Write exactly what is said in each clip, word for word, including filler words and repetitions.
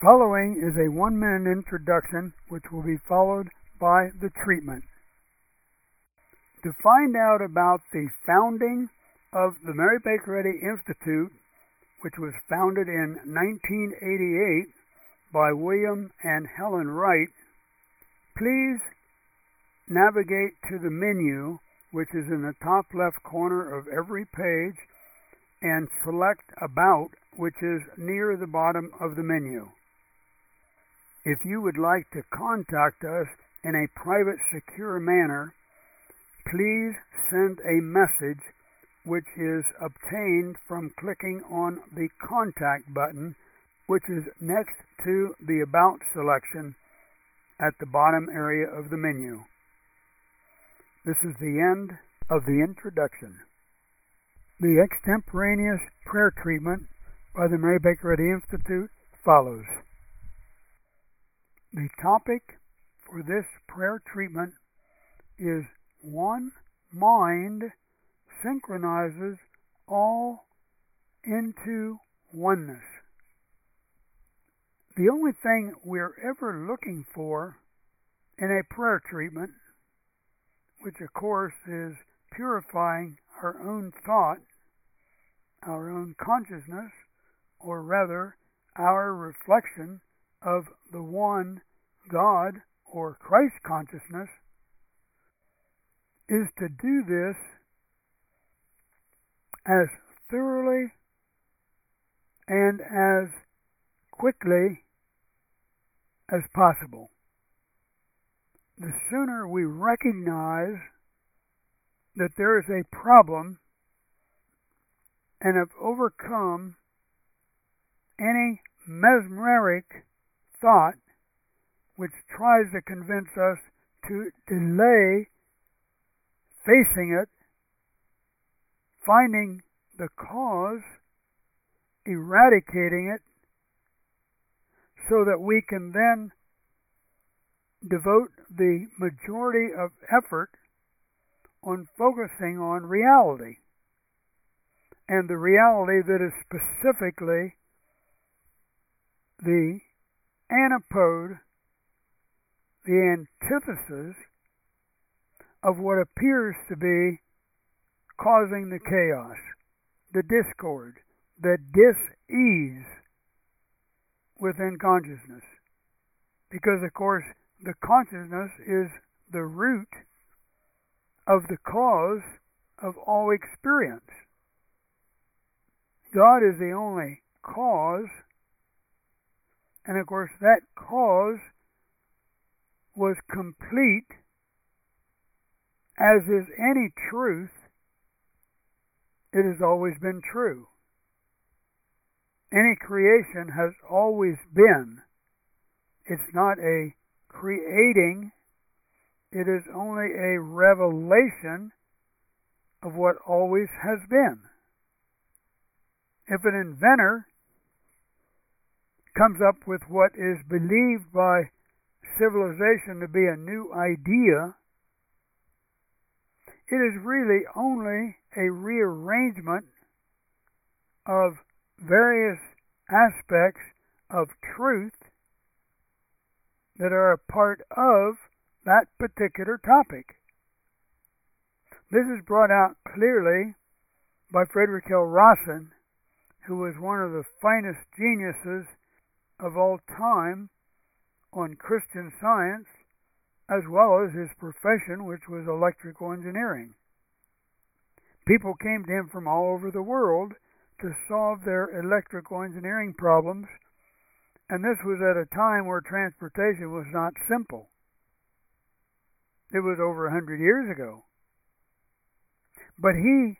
Following is a one-minute introduction which will be followed by the treatment. To find out about the founding of the Mary Baker Eddy Institute, which was founded in nineteen eighty-eight by William and Helen Wright, please navigate to the menu, which is in the top left corner of every page, and select About, which is near the bottom of the menu. If you would like to contact us in a private, secure manner, please send a message which is obtained from clicking on the Contact button, which is next to the About selection at the bottom area of the menu. This is the end of the introduction. The extemporaneous prayer treatment by the Mary Baker Eddy Institute follows. The topic for this prayer treatment is One Mind Synchronizes All into Oneness. The only thing we're ever looking for in a prayer treatment, which of course is purifying our own thought, our own consciousness, or rather our reflection of the one God or Christ consciousness, is to do this as thoroughly and as quickly as possible. The sooner we recognize that there is a problem and have overcome any mesmeric thought which tries to convince us to delay facing it, finding the cause, eradicating it, so that we can then devote the majority of effort on focusing on reality, and the reality that is specifically the antipode, the antithesis of what appears to be causing the chaos, the discord, the dis-ease within consciousness. Because, of course, the consciousness is the root of the cause of all experience. God is the only cause, and of course that cause was complete, as is any truth. It has always been true. Any creation has always been. It's not a creating, it is only a revelation of what always has been. If an inventor comes up with what is believed by civilization to be a new idea, it is really only a rearrangement of various aspects of truth that are a part of that particular topic. This is brought out clearly by Frederick L. Rawson, who was one of the finest geniuses of all time on Christian Science, as well as his profession, which was electrical engineering. People came to him from all over the world to solve their electrical engineering problems, and this was at a time where transportation was not simple. It was over a hundred years ago. But he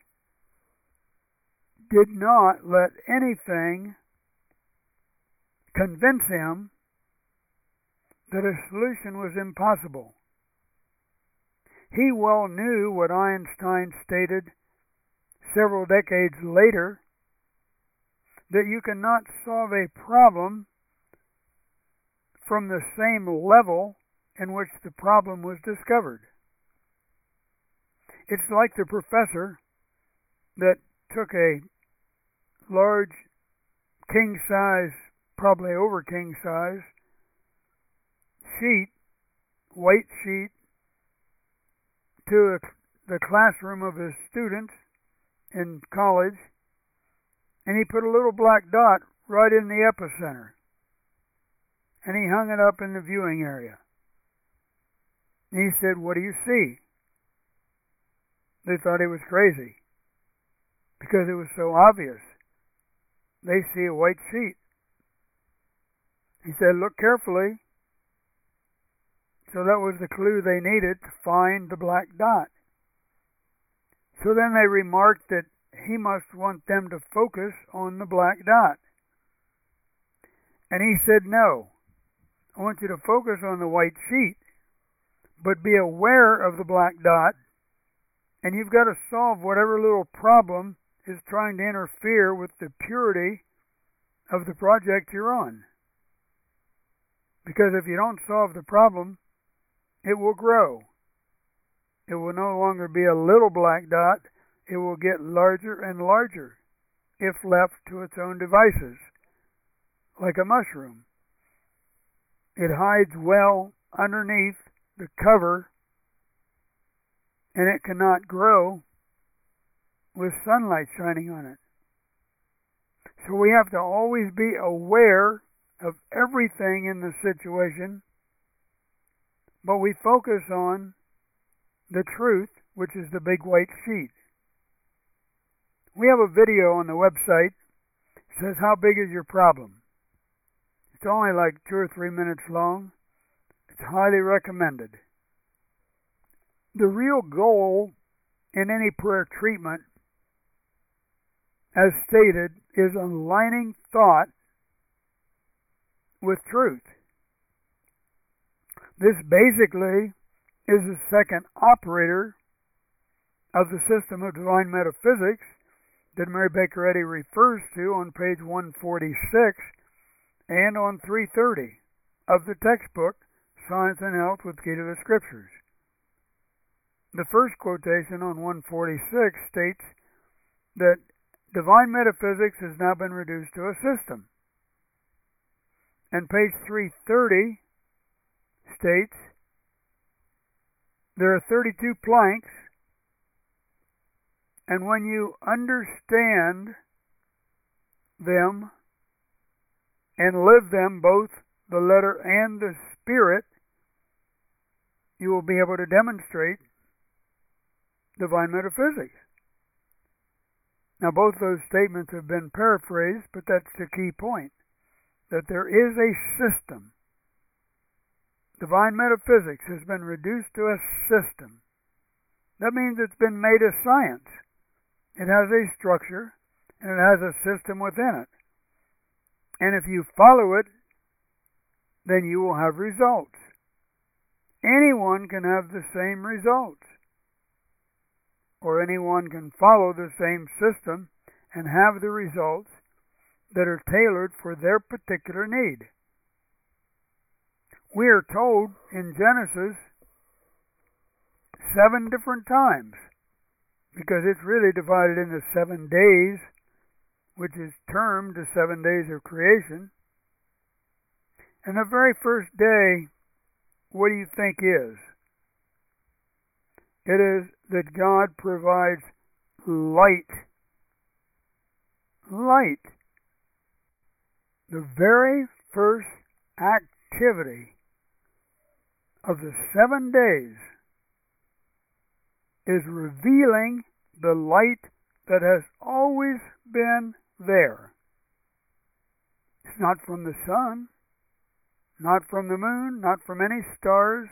did not let anything convince him that a solution was impossible. He well knew what Einstein stated several decades later, that you cannot solve a problem from the same level in which the problem was discovered. It's like the professor that took a large king-size probably over king size, sheet, white sheet, to the classroom of his students in college, and he put a little black dot right in the epicenter, and he hung it up in the viewing area. And he said, "What do you see?" They thought he was crazy because it was so obvious. They see a white sheet. He said, "Look carefully." So that was the clue they needed to find the black dot. So then they remarked that he must want them to focus on the black dot. And he said, "No, I want you to focus on the white sheet, but be aware of the black dot, and you've got to solve whatever little problem is trying to interfere with the purity of the project you're on. Because if you don't solve the problem, it will grow. It will no longer be a little black dot. It will get larger and larger if left to its own devices, like a mushroom. It hides well underneath the cover, and it cannot grow with sunlight shining on it. So we have to always be aware of everything in the situation, but we focus on the truth, which is the big white sheet. We have a video on the website that says, "How big is your problem?" It's only like two or three minutes long. It's highly recommended. The real goal in any prayer treatment, as stated, is aligning thought with truth. This basically is the second operator of the system of divine metaphysics that Mary Baker Eddy refers to on page one forty-six and on three thirty of the textbook Science and Health with Key to the Scriptures. The first quotation on one forty-six states that divine metaphysics has now been reduced to a system. And page three thirty states there are thirty-two planks, and when you understand them and live them, both the letter and the spirit, you will be able to demonstrate divine metaphysics. Now, both those statements have been paraphrased, but that's the key point, that there is a system. Divine metaphysics has been reduced to a system. That means it's been made a science. It has a structure, and it has a system within it. And if you follow it, then you will have results. Anyone can have the same results, or anyone can follow the same system and have the results that are tailored for their particular need. We are told in Genesis seven different times, because it's really divided into seven days, which is termed the seven days of creation. And the very first day, what do you think is? It is that God provides light. Light. The very first activity of the seven days is revealing the light that has always been there. It's not from the sun, not from the moon, not from any stars,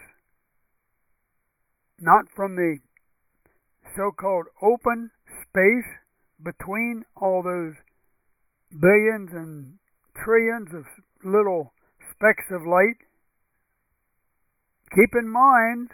not from the so-called open space between all those billions and trillions of little specks of light. Keep in mind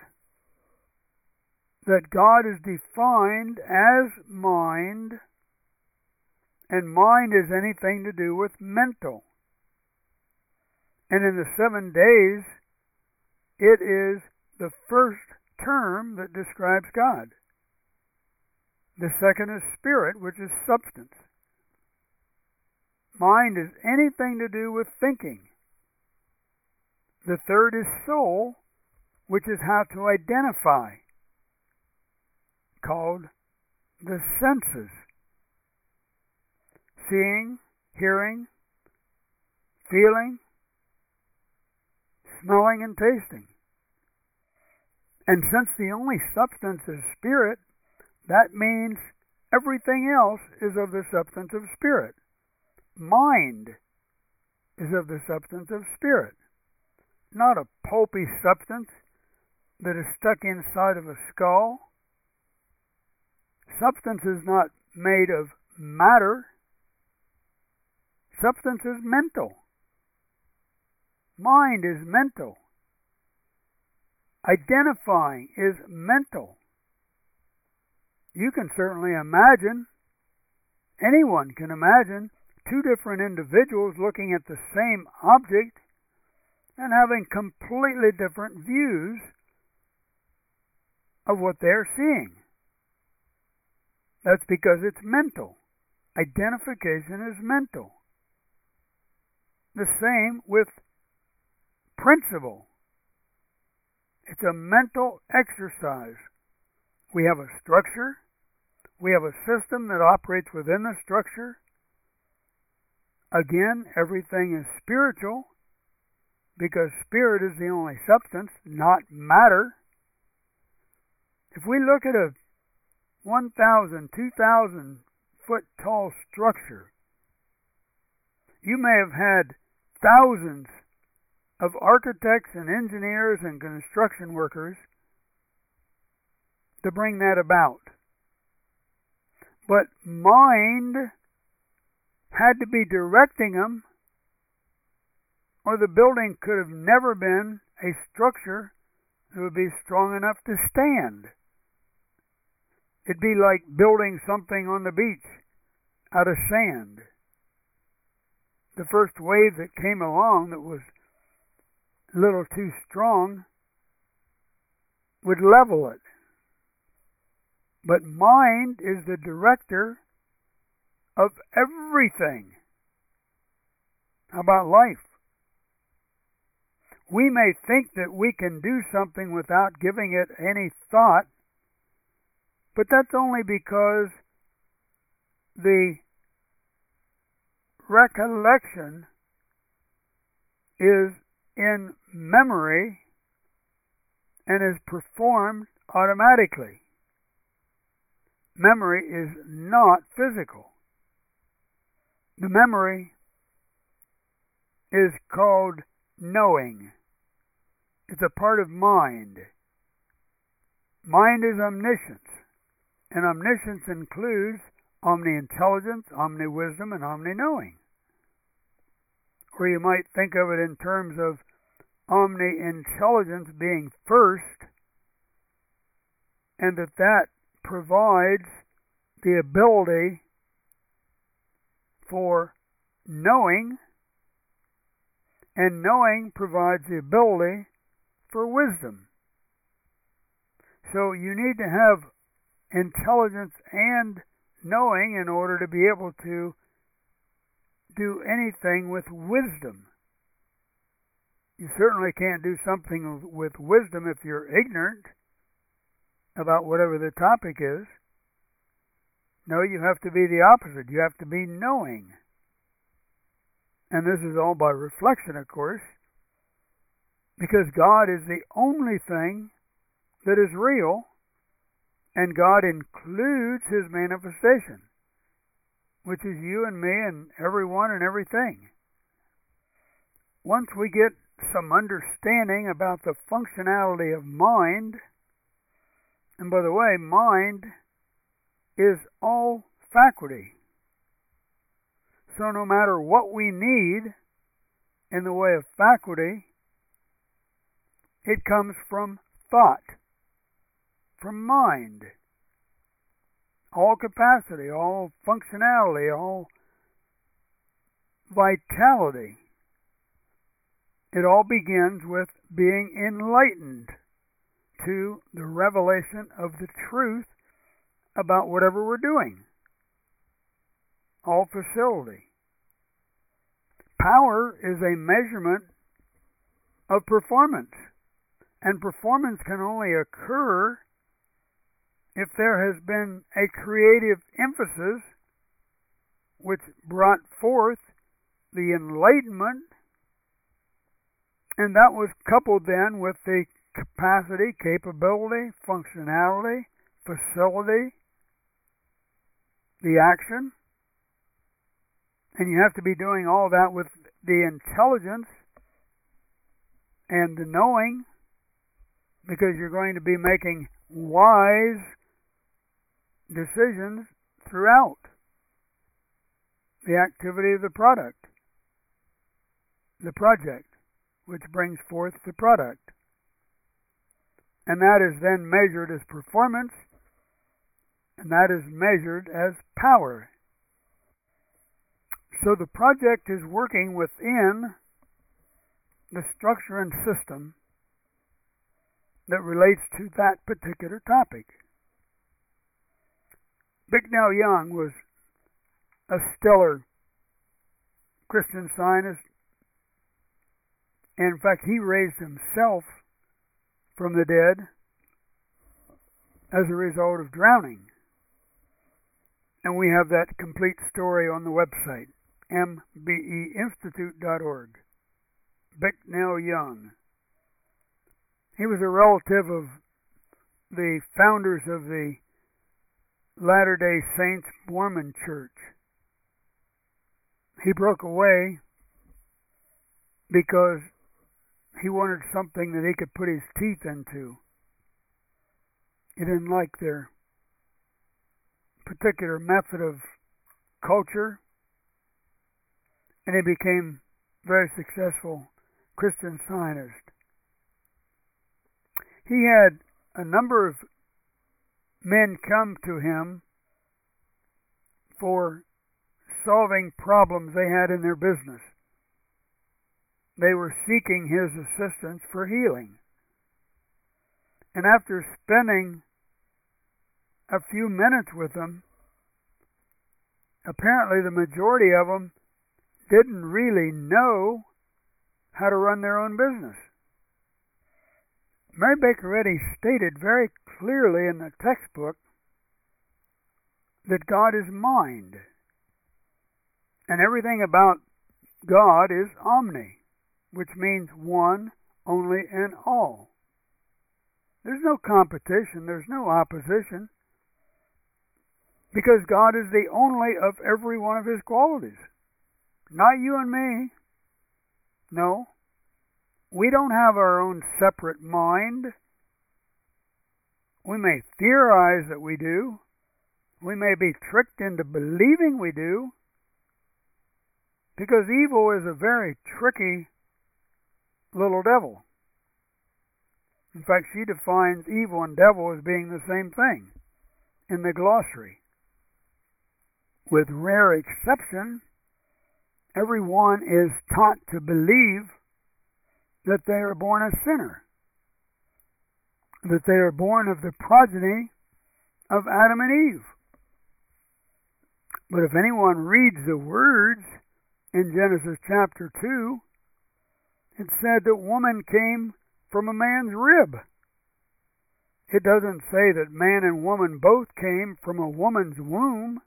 that God is defined as mind, and mind is anything to do with mental. And in the seven days, it is the first term that describes God. The second is spirit, which is substance. Mind is anything to do with thinking. The third is soul, which is how to identify, called the senses. Seeing, hearing, feeling, smelling, and tasting. And since the only substance is spirit, that means everything else is of the substance of spirit. Mind is of the substance of spirit, not a pulpy substance that is stuck inside of a skull. Substance is not made of matter. Substance is mental. Mind is mental. Identifying is mental. You can certainly imagine, anyone can imagine, two different individuals looking at the same object and having completely different views of what they're seeing. That's because it's mental. Identification is mental. The same with principle. It's a mental exercise. We have a structure. We have a system that operates within the structure. Again, everything is spiritual because spirit is the only substance, not matter. If we look at a one thousand, two thousand foot tall structure, you may have had thousands of architects and engineers and construction workers to bring that about. But mind had to be directing them, or the building could have never been a structure that would be strong enough to stand. It'd be like building something on the beach out of sand. The first wave that came along that was a little too strong would level it. But mind is the director of everything. How about life? We may think that we can do something without giving it any thought, but that's only because the recollection is in memory and is performed automatically. Memory is not physical. The memory is called knowing. It's a part of mind. Mind is omniscience, and omniscience includes omni-intelligence, omni-wisdom, and omni-knowing. Or you might think of it in terms of omni-intelligence being first, and that that provides the ability for knowing, and knowing provides the ability for wisdom. So you need to have intelligence and knowing in order to be able to do anything with wisdom. You certainly can't do something with wisdom if you're ignorant about whatever the topic is. No, you have to be the opposite. You have to be knowing. And this is all by reflection, of course, because God is the only thing that is real, and God includes His manifestation, which is you and me and everyone and everything. Once we get some understanding about the functionality of mind, and by the way, mind is all faculty. So no matter what we need in the way of faculty, it comes from thought, from mind. All capacity, all functionality, all vitality. It all begins with being enlightened to the revelation of the truth about whatever we're doing. All facility. power is a measurement of performance. And performance can only occur if there has been a creative emphasis which brought forth the enlightenment, and that was coupled then with the capacity, capability, functionality, facility, the action. And you have to be doing all that with the intelligence and the knowing, because you're going to be making wise decisions throughout the activity of the product, the project, which brings forth the product. And that is then measured as performance, and that is measured as power. So the project is working within the structure and system that relates to that particular topic. Bicknell Young was a stellar Christian Scientist. And in fact, he raised himself from the dead as a result of drowning. And we have that complete story on the website, m b e institute dot org. Bicknell Young. He was a relative of the founders of the Latter-day Saints Mormon Church. He broke away because he wanted something that he could put his teeth into. He didn't like their particular method of culture, and he became a very successful Christian Scientist. He had a number of men come to him for solving problems they had in their business. They were seeking his assistance for healing. And after spending a few minutes with them, apparently the majority of them didn't really know how to run their own business. Mary Baker Eddy stated very clearly in the textbook that God is mind, and everything about God is omni, which means one, only, and all. There's no competition, there's no opposition, because God is the only of every one of His qualities. Not you and me. No. We don't have our own separate mind. We may theorize that we do. We may be tricked into believing we do, because evil is a very tricky little devil. In fact, she defines evil and devil as being the same thing in the glossary. With rare exception, everyone is taught to believe that they are born a sinner, that they are born of the progeny of Adam and Eve. But if anyone reads the words in Genesis chapter two, it said that woman came from a man's rib. It doesn't say that man and woman both came from a woman's womb.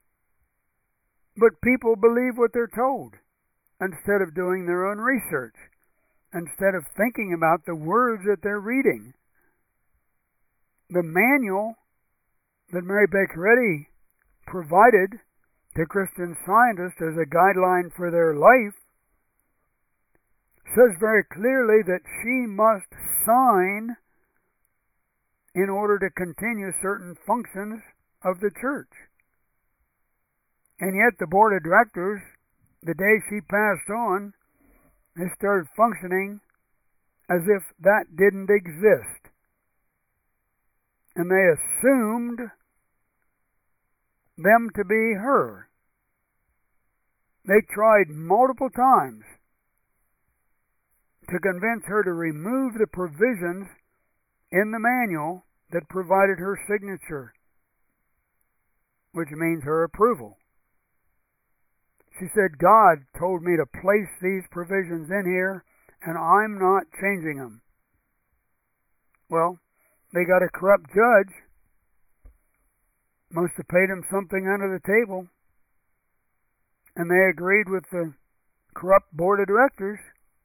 But people believe what they're told instead of doing their own research, instead of thinking about the words that they're reading. The manual that Mary Baker Eddy provided to Christian Scientists as a guideline for their life says very clearly that she must sign in order to continue certain functions of the church. And yet the board of directors, the day she passed on, they started functioning as if that didn't exist. And they assumed them to be her. They tried multiple times to convince her to remove the provisions in the manual that provided her signature, which means her approval. She said, God told me to place these provisions in here, and I'm not changing them. Well, they got a corrupt judge. Must have paid him something under the table. And they agreed with the corrupt board of directors.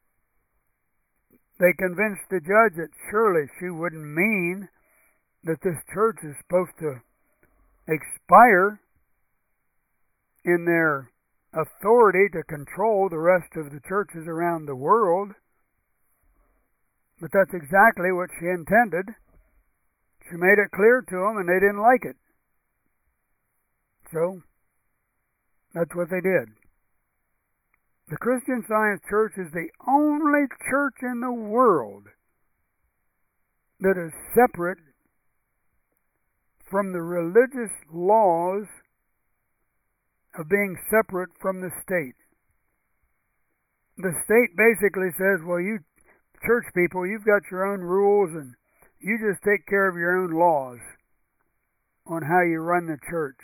They convinced the judge that surely she wouldn't mean that this church is supposed to expire in their authority to control the rest of the churches around the world. But that's exactly what she intended. She made it clear to them, and they didn't like it. So, that's what they did. The Christian Science Church is the only church in the world that is separate from the religious laws of being separate from the state. The state basically says, well, you church people, you've got your own rules and you just take care of your own laws on how you run the church.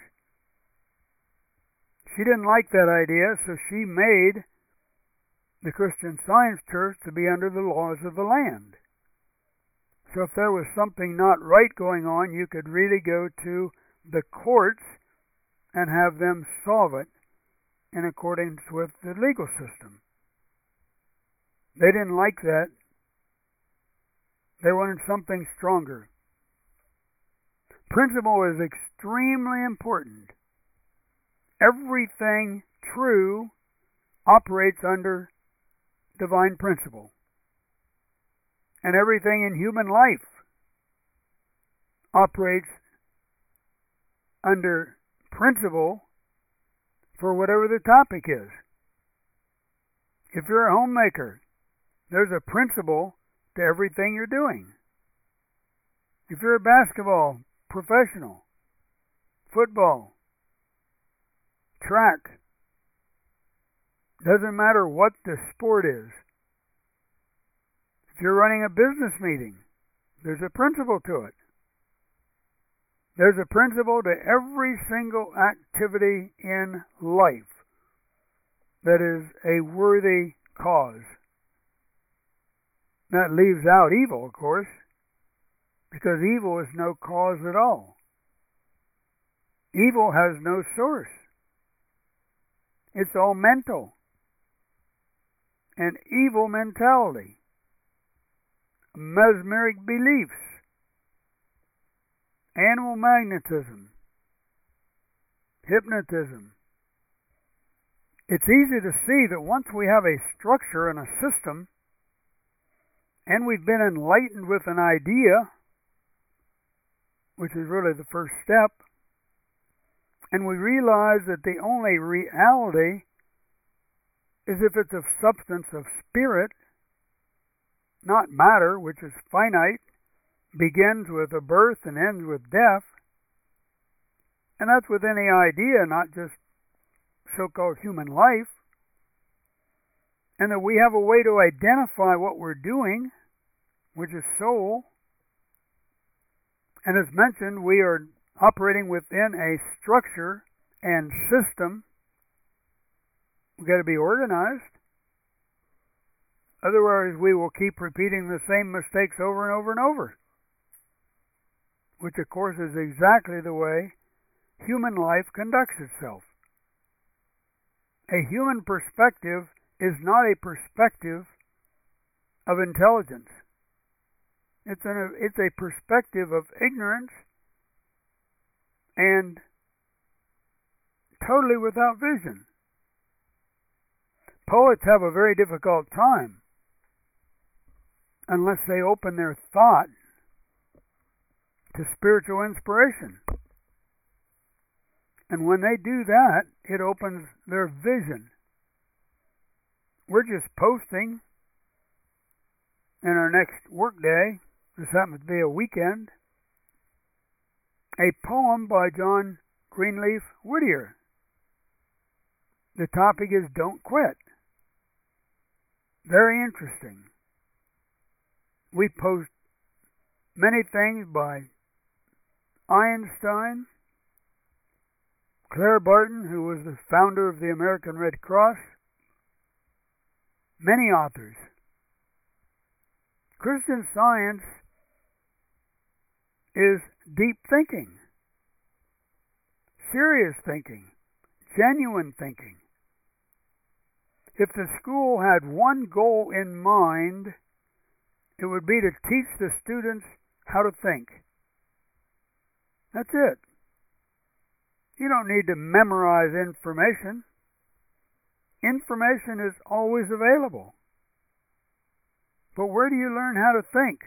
She didn't like that idea, so she made the Christian Science Church to be under the laws of the land. So if there was something not right going on, you could really go to the courts and have them solve it in accordance with the legal system. They didn't like that. They wanted something stronger. Principle is extremely important. Everything true operates under divine principle. And everything in human life operates under principle for whatever the topic is. If you're a homemaker, there's a principle to everything you're doing. If you're a basketball professional, football, track, doesn't matter what the sport is. If you're running a business meeting, there's a principle to it. There's a principle to every single activity in life that is a worthy cause. That leaves out evil, of course, because evil is no cause at all. Evil has no source. It's all mental. An evil mentality. Mesmeric beliefs. Animal magnetism. Hypnotism. It's easy to see that once we have a structure and a system, and we've been enlightened with an idea, which is really the first step, and we realize that the only reality is if it's of substance of spirit, not matter, which is finite, begins with a birth and ends with death, and that's with any idea, not just so-called human life, and that we have a way to identify what we're doing, which is soul. And as mentioned, we are operating within a structure and system. We've got to be organized. Otherwise, we will keep repeating the same mistakes over and over and over, which, of course, is exactly the way human life conducts itself. A human perspective is not a perspective of intelligence. It's, an, it's a perspective of ignorance and totally without vision. Poets have a very difficult time unless they open their thought to spiritual inspiration. And when they do that, it opens their vision. We're just posting in our next work day, this happens to be a weekend, a poem by John Greenleaf Whittier. The topic is Don't Quit. Very interesting. We post many things by Einstein, Claire Barton, who was the founder of the American Red Cross, many authors. Christian Science is deep thinking, serious thinking, genuine thinking. If the school had one goal in mind, it would be to teach the students how to think. That's it. You don't need to memorize information. Information is always available. But where do you learn how to think?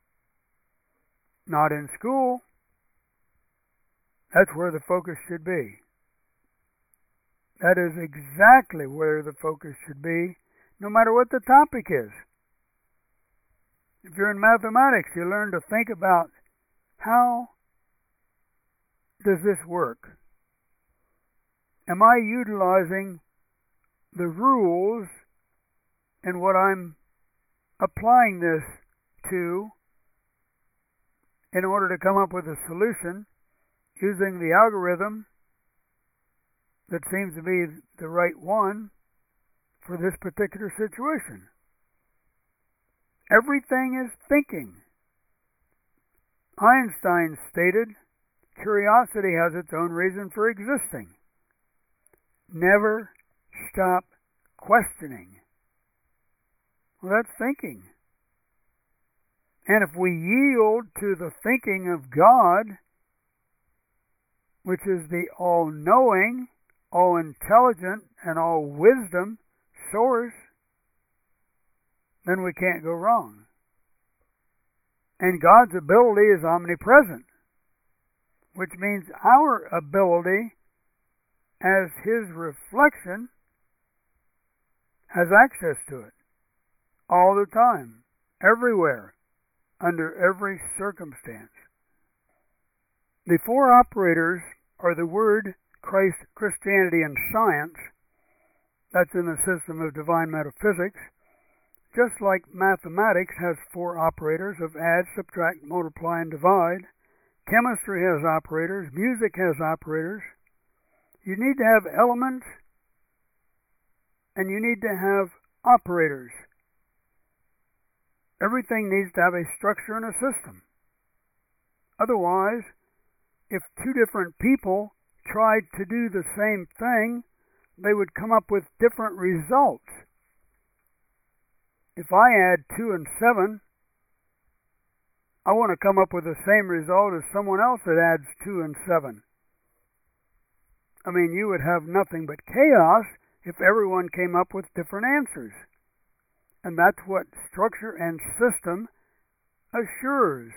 Not in school. That's where the focus should be. That is exactly where the focus should be, no matter what the topic is. If you're in mathematics, you learn to think about how does this work? Am I utilizing the rules in what I'm applying this to in order to come up with a solution using the algorithm that seems to be the right one for this particular situation? Everything is thinking. Einstein stated, curiosity has its own reason for existing. Never stop questioning. Well, that's thinking. And if we yield to the thinking of God, which is the all-knowing, all-intelligent, and all-wisdom source, then we can't go wrong. And God's ability is omnipresent, which means our ability as His reflection has access to it all the time, everywhere, under every circumstance. The four operators are the Word, Christ, Christianity, and science. That's in the system of divine metaphysics. Just like mathematics has four operators of add, subtract, multiply, and divide, chemistry has operators, music has operators. You need to have elements, and you need to have operators. Everything needs to have a structure and a system. Otherwise, if two different people tried to do the same thing, they would come up with different results. If I add two and seven, I want to come up with the same result as someone else that adds two and seven. I mean, you would have nothing but chaos if everyone came up with different answers. And that's what structure and system assures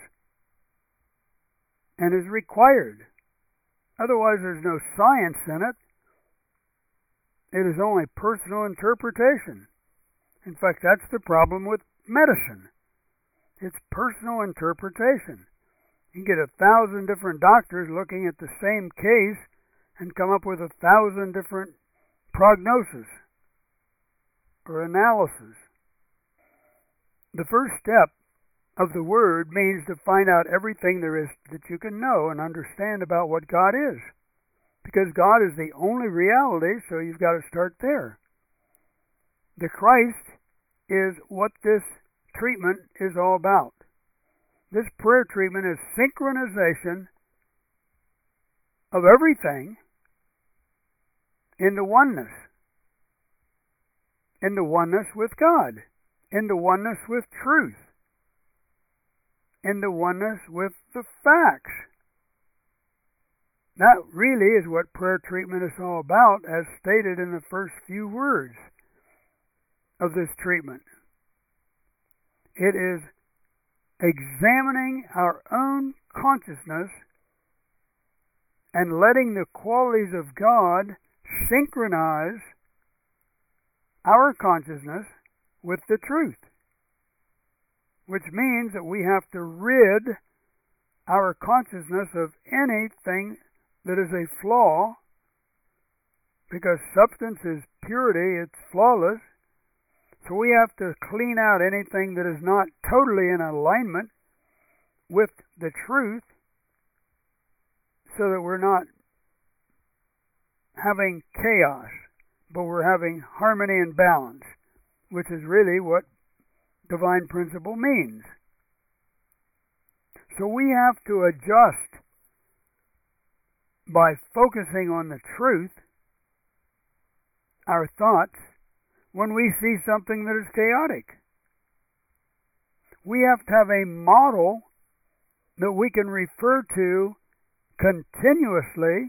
and is required. Otherwise, there's no science in it. It is only personal interpretation. In fact, that's the problem with medicine. It's personal interpretation. You can get a thousand different doctors looking at the same case and come up with a thousand different prognoses or analysis. The first step of the Word means to find out everything there is that you can know and understand about what God is. Because God is the only reality, so you've got to start there. The Christ is what this treatment is all about. This prayer treatment is synchronization of everything in the oneness. In the oneness with God. In the oneness with truth. In the oneness with the facts. That really is what prayer treatment is all about, as stated in the first few words of this treatment. It is examining our own consciousness and letting the qualities of God synchronize our consciousness with the truth, which means that we have to rid our consciousness of anything that is a flaw, because substance is purity, it's flawless. So we have to clean out anything that is not totally in alignment with the truth, so that we're not having chaos, but we're having harmony and balance, which is really what divine principle means. So we have to adjust by focusing on the truth, our thoughts, when we see something that is chaotic. We have to have a model that we can refer to continuously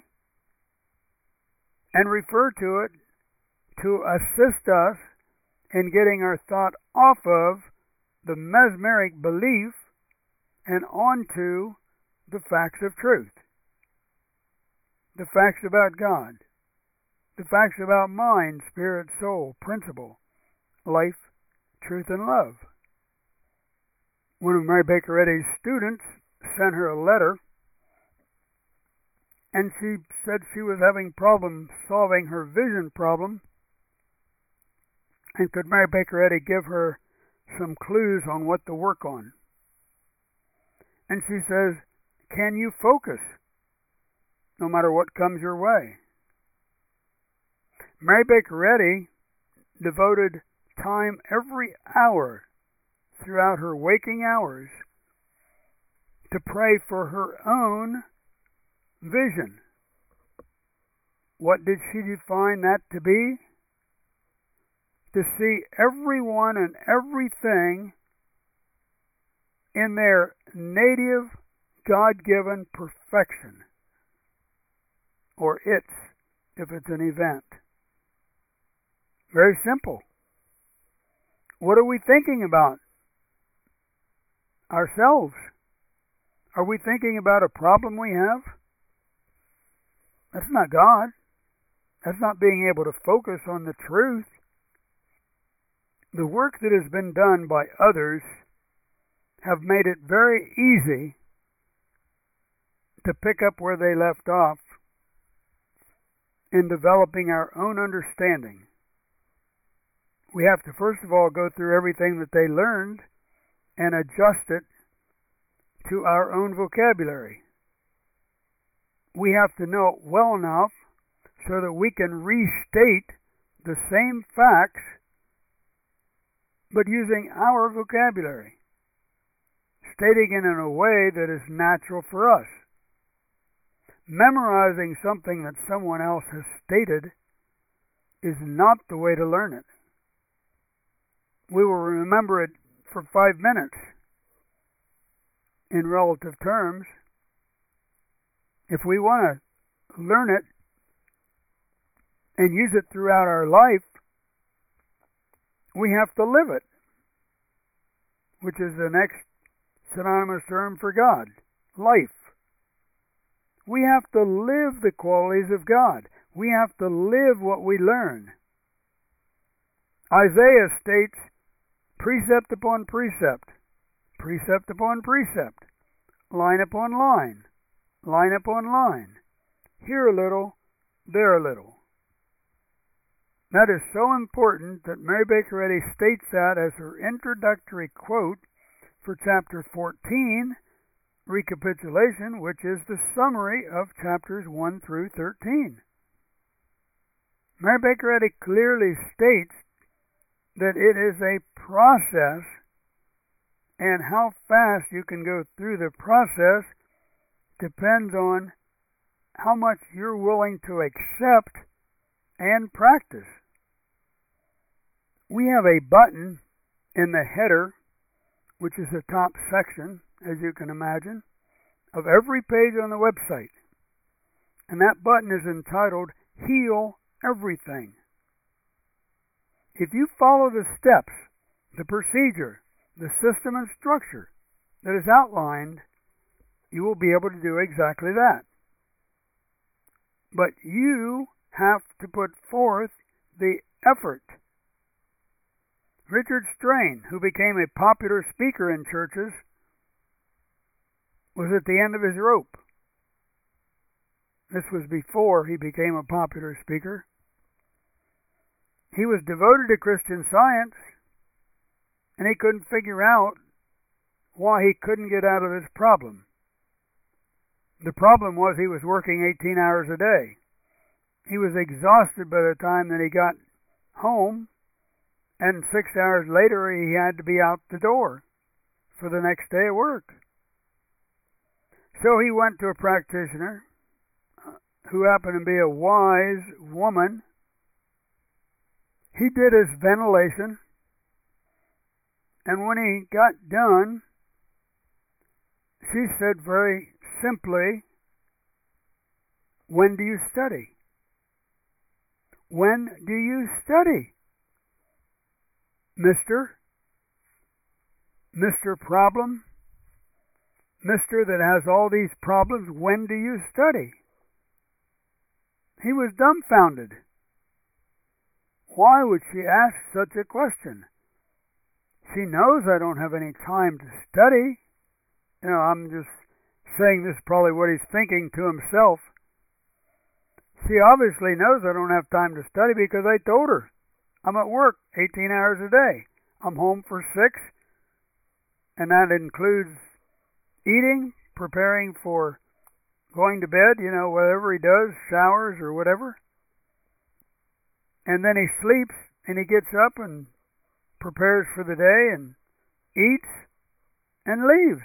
and refer to it to assist us in getting our thought off of the mesmeric belief and onto the facts of truth, the facts about God, the facts about mind, spirit, soul, principle, life, truth, and love. One of Mary Baker Eddy's students sent her a letter, and she said she was having problems solving her vision problem, and could Mary Baker Eddy give her some clues on what to work on. And she says, can you focus no matter what comes your way? Mary Baker Eddy devoted time every hour throughout her waking hours to pray for her own vision. What did she define that to be? To see everyone and everything in their native God-given perfection, or its, if it's an event. Very simple. What are we thinking about? Ourselves. Are we thinking about a problem we have? That's not God. That's not being able to focus on the truth. The work that has been done by others have made it very easy to pick up where they left off in developing our own understanding. We have to first of all go through everything that they learned and adjust it to our own vocabulary. We have to know it well enough so that we can restate the same facts but using our vocabulary, stating it in a way that is natural for us. Memorizing something that someone else has stated is not the way to learn it. We will remember it for five minutes in relative terms. If we want to learn it and use it throughout our life, we have to live it, which is the next synonymous term for God, life. We have to live the qualities of God. We have to live what we learn. Isaiah states, precept upon precept, precept upon precept, line upon line, line upon line, here a little, there a little. That is so important that Mary Baker Eddy states that as her introductory quote for chapter fourteen, recapitulation, which is the summary of chapters one through thirteen. Mary Baker Eddy clearly states that it is a process, and how fast you can go through the process depends on how much you're willing to accept and practice. We have a button in the header, which is the top section, as you can imagine, of every page on the website. And that button is entitled Heal Everything. If you follow the steps, the procedure, the system and structure that is outlined, you will be able to do exactly that. But you have to put forth the effort. Richard Strain, who became a popular speaker in churches, was at the end of his rope. This was before he became a popular speaker. He was devoted to Christian Science, and he couldn't figure out why he couldn't get out of this problem. The problem was he was working eighteen hours a day. he was exhausted by the time that he got home, and six hours later he had to be out the door for the next day of work. So he went to a practitioner who happened to be a wise woman. He did his ventilation, and when he got done, she said very simply, "When do you study? When do you study? Mister? Mister Problem? Mister that has all these problems, when do you study?" He was dumbfounded. Why would she ask such a question? She knows I don't have any time to study. You know, I'm just saying this is probably what he's thinking to himself. She obviously knows I don't have time to study because I told her I'm at work eighteen hours a day. I'm home for six, and that includes eating, preparing for going to bed, you know, whatever he does, showers or whatever. And then he sleeps, and he gets up and prepares for the day and eats and leaves.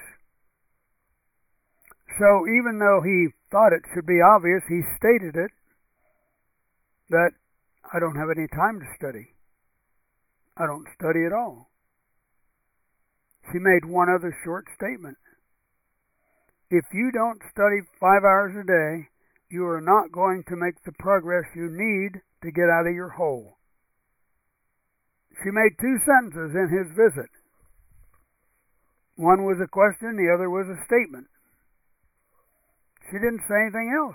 So even though he thought it should be obvious, he stated it, that I don't have any time to study. I don't study at all. She made one other short statement. If you don't study five hours a day, you are not going to make the progress you need to get out of your hole. She made two sentences in his visit. One was a question, the other was a statement. She didn't say anything else.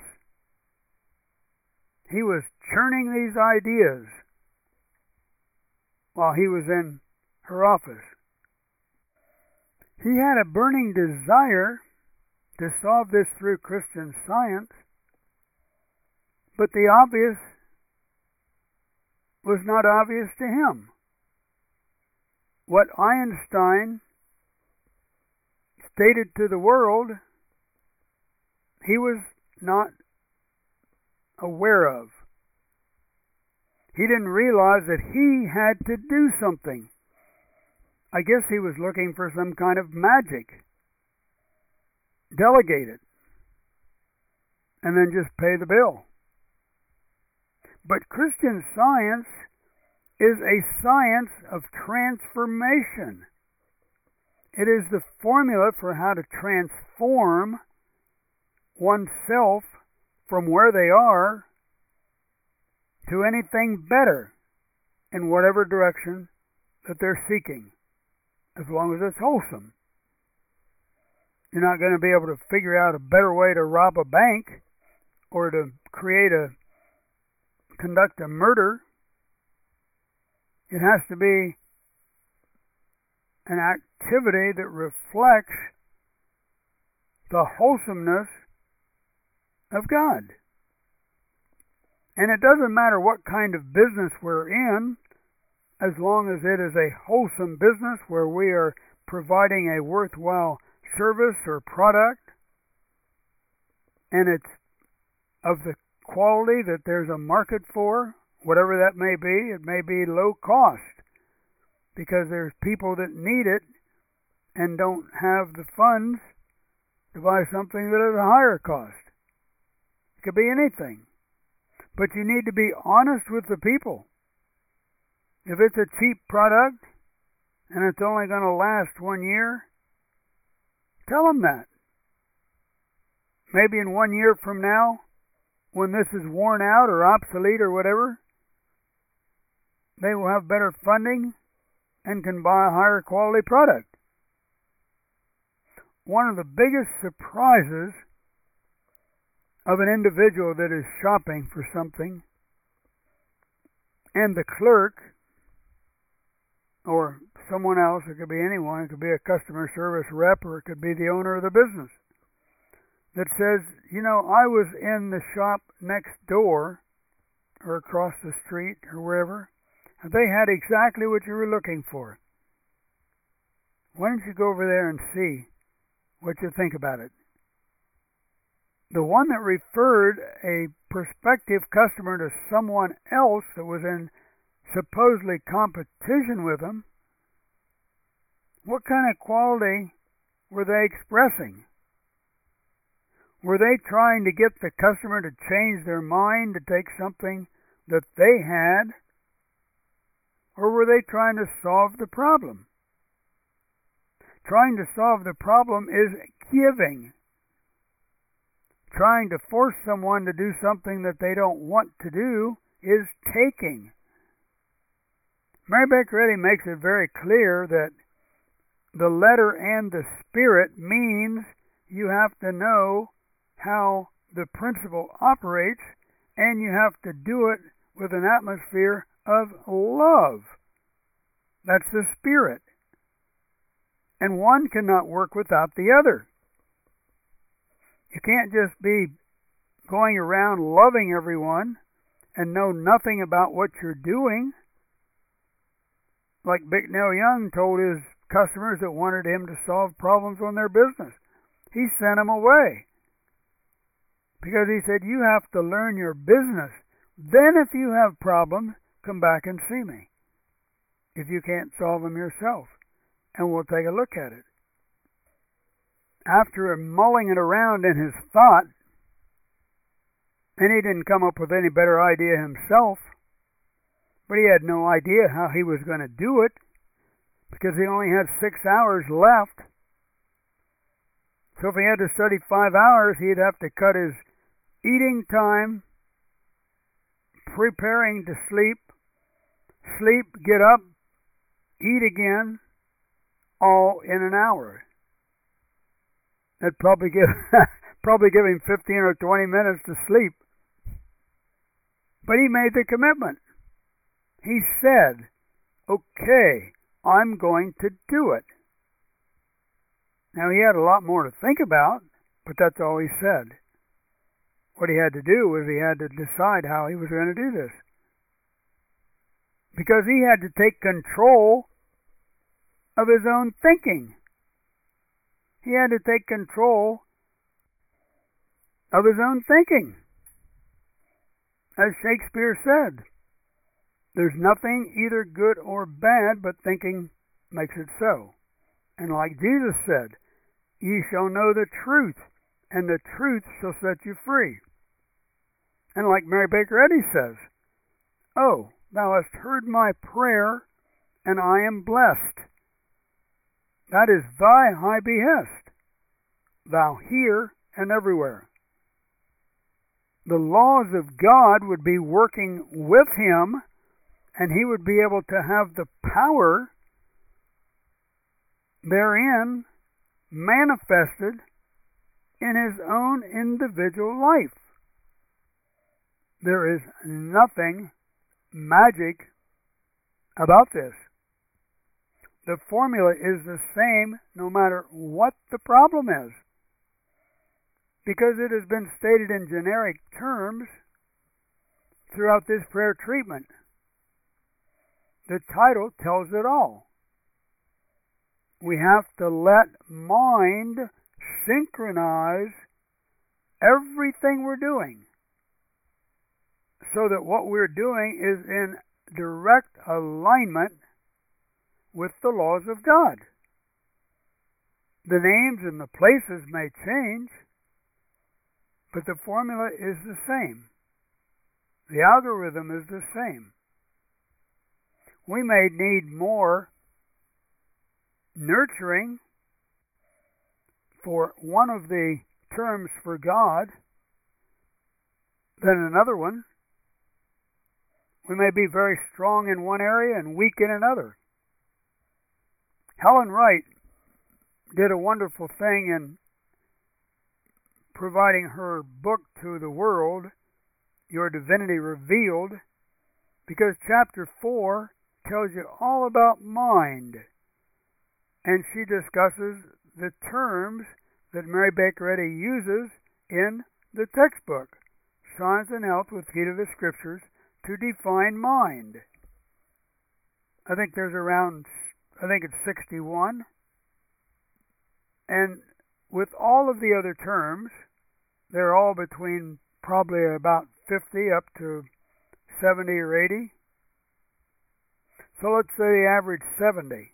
He was churning these ideas while he was in her office. He had a burning desire to solve this through Christian Science, but the obvious was not obvious to him. What Einstein stated to the world, he was not aware of. He didn't realize that he had to do something. I guess he was looking for some kind of magic. Delegate it, and then just pay the bill. But Christian Science is a science of transformation. It is the formula for how to transform oneself from where they are to anything better in whatever direction that they're seeking, as long as it's wholesome. You're not going to be able to figure out a better way to rob a bank or to create a, conduct a murder. It has to be an activity that reflects the wholesomeness of God. And it doesn't matter what kind of business we're in, as long as it is a wholesome business where we are providing a worthwhile service or product, and it's of the quality that there's a market for, whatever that may be. It may be low cost because there's people that need it and don't have the funds to buy something that is a higher cost. It could be anything. But you need to be honest with the people. If it's a cheap product and it's only going to last one year, tell them that. Maybe in one year from now, when this is worn out or obsolete or whatever, they will have better funding and can buy a higher quality product. One of the biggest surprises of an individual that is shopping for something, and the clerk, or someone else, it could be anyone, it could be a customer service rep, or it could be the owner of the business, that says, you know, I was in the shop next door, or across the street, or wherever, and they had exactly what you were looking for. Why don't you go over there and see what you think about it? the one that referred a prospective customer to someone else that was in supposedly competition with them, what kind of quality were they expressing? Were they trying to get the customer to change their mind to take something that they had? Or were they trying to solve the problem? Trying to solve the problem is giving. Trying to force someone to do something that they don't want to do is taking. Mary Baker Eddy makes it very clear that the letter and the spirit means you have to know how the principle operates, and you have to do it with an atmosphere of love. That's the spirit. And one cannot work without the other. You can't just be going around loving everyone and know nothing about what you're doing. Like Bicknell Young told his customers that wanted him to solve problems on their business. He sent them away. Because he said, you have to learn your business. Then if you have problems, come back and see me. If you can't solve them yourself. And we'll take a look at it. After mulling it around in his thought, and he didn't come up with any better idea himself, but he had no idea how he was going to do it, because he only had six hours left. So if he had to study five hours, he'd have to cut his eating time, preparing to sleep, sleep, get up, eat again, all in an hour. That'd probably give probably give him fifteen or twenty minutes to sleep. But he made the commitment. He said, okay, I'm going to do it. Now, he had a lot more to think about, but that's all he said. What he had to do was he had to decide how he was going to do this. Because he had to take control of his own thinking. He had to take control of his own thinking. As Shakespeare said, there's nothing either good or bad, but thinking makes it so. And like Jesus said, ye shall know the truth, and the truth shall set you free. And like Mary Baker Eddy says, oh, thou hast heard my prayer, and I am blessed. That is thy high behest, thou here and everywhere. The laws of God would be working with him, and he would be able to have the power therein manifested in his own individual life. There is nothing magic about this. The formula is the same no matter what the problem is, because it has been stated in generic terms throughout this prayer treatment. The title tells it all. We have to let mind synchronize everything we're doing so that what we're doing is in direct alignment with the laws of God. The names and the places may change, but the formula is the same. The algorithm is the same. We may need more nurturing for one of the terms for God than another one. We may be very strong in one area and weak in another. Helen Wright did a wonderful thing in providing her book to the world, Your Divinity Revealed, because chapter four tells you all about mind. And she discusses the terms that Mary Baker Eddy uses in the textbook, Science and Health with Key to the Scriptures, to define mind. I think there's around, I think it's sixty-one. And with all of the other terms they're all between probably about fifty up to seventy or eighty. So let's say the average seventy.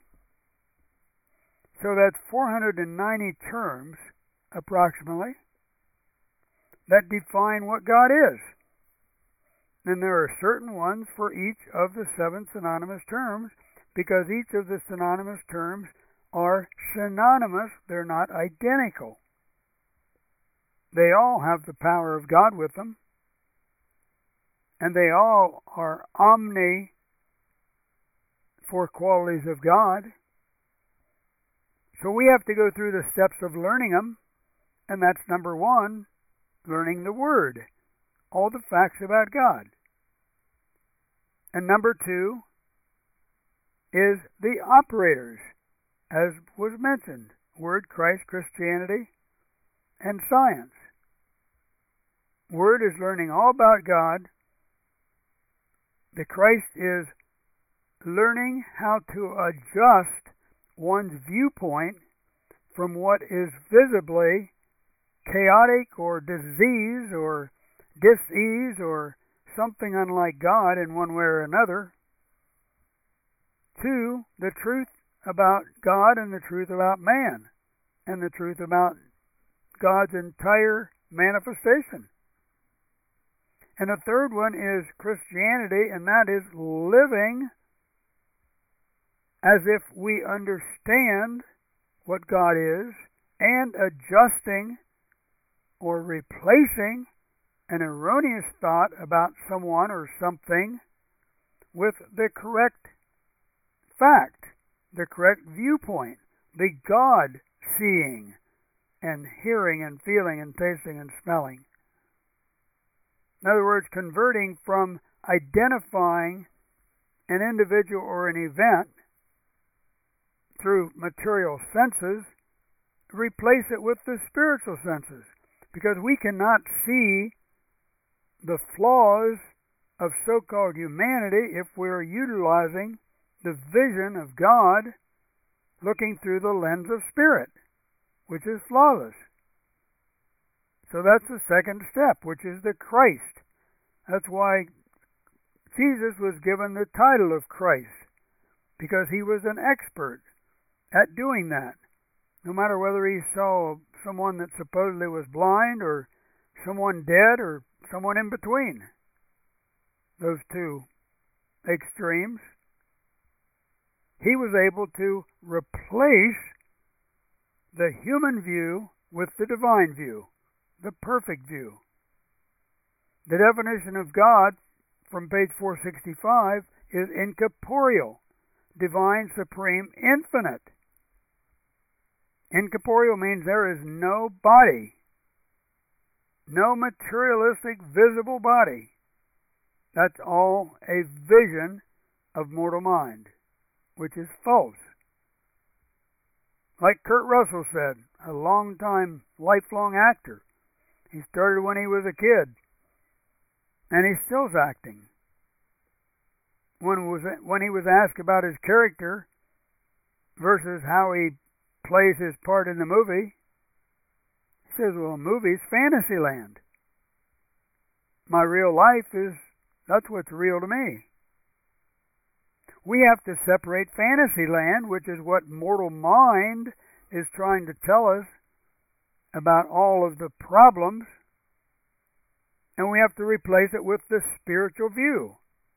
So that's four hundred ninety terms, approximately, that define what God is. And there are certain ones for each of the seven synonymous terms, because each of the synonymous terms are synonymous. They're not identical. They all have the power of God with them, and they all are omni for qualities of God. So we have to go through the steps of learning them, and that's number one, learning the Word, all the facts about God. And number two is the operators, as was mentioned, Word, Christ, Christianity, and science. Word is learning all about God. The Christ is learning how to adjust one's viewpoint from what is visibly chaotic or disease or dis-ease or something unlike God in one way or another, to the truth about God and the truth about man and the truth about God's entire manifestation. And the third one is Christianity, and that is living as if we understand what God is and adjusting or replacing an erroneous thought about someone or something with the correct fact, the correct viewpoint, the God-seeing and hearing and feeling and tasting and smelling. In other words, converting from identifying an individual or an event through material senses, replace it with the spiritual senses. Because we cannot see the flaws of so-called humanity if we're utilizing the vision of God looking through the lens of spirit, which is flawless. So that's the second step, which is the Christ. That's why Jesus was given the title of Christ, because he was an expert at doing that. No matter whether he saw someone that supposedly was blind or someone dead or someone in between those two extremes, he was able to replace the human view with the divine view, the perfect view. The definition of God from page four sixty-five is incorporeal, divine, supreme, infinite. Incorporeal means there is no body, no materialistic visible body. That's all a vision of mortal mind, which is false. Like Kurt Russell said, a long-time, lifelong actor. He started when he was a kid, and he still's acting. When was it, when he was asked about his character versus how he plays his part in the movie, he says, well, a movie's fantasy land. My real life is, that's what's real to me. We have to separate fantasy land, which is what mortal mind is trying to tell us about all of the problems, and we have to replace it with the spiritual view.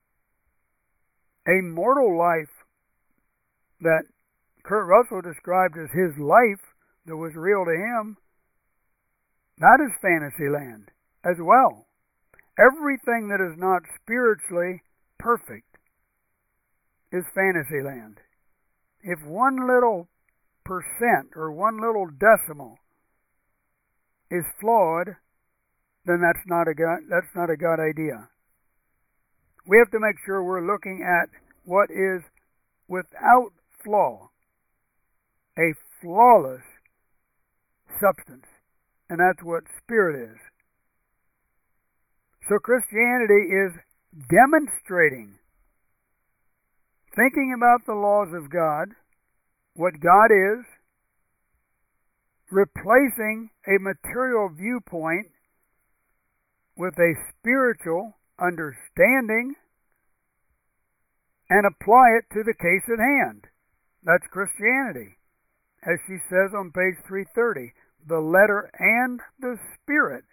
A mortal life that Kurt Russell described as his life that was real to him, that is fantasy land as well. Everything that is not spiritually perfect is fantasy land. If one little percent or one little decimal is flawed, then that's not a God, that's not a God idea. We have to make sure we're looking at what is without flaw, a flawless substance, and that's what spirit is. So Christianity is demonstrating, thinking about the laws of God, what God is, replacing a material viewpoint with a spiritual understanding and apply it to the case at hand. That's Christianity. As she says on page three thirty, the letter and the spirit.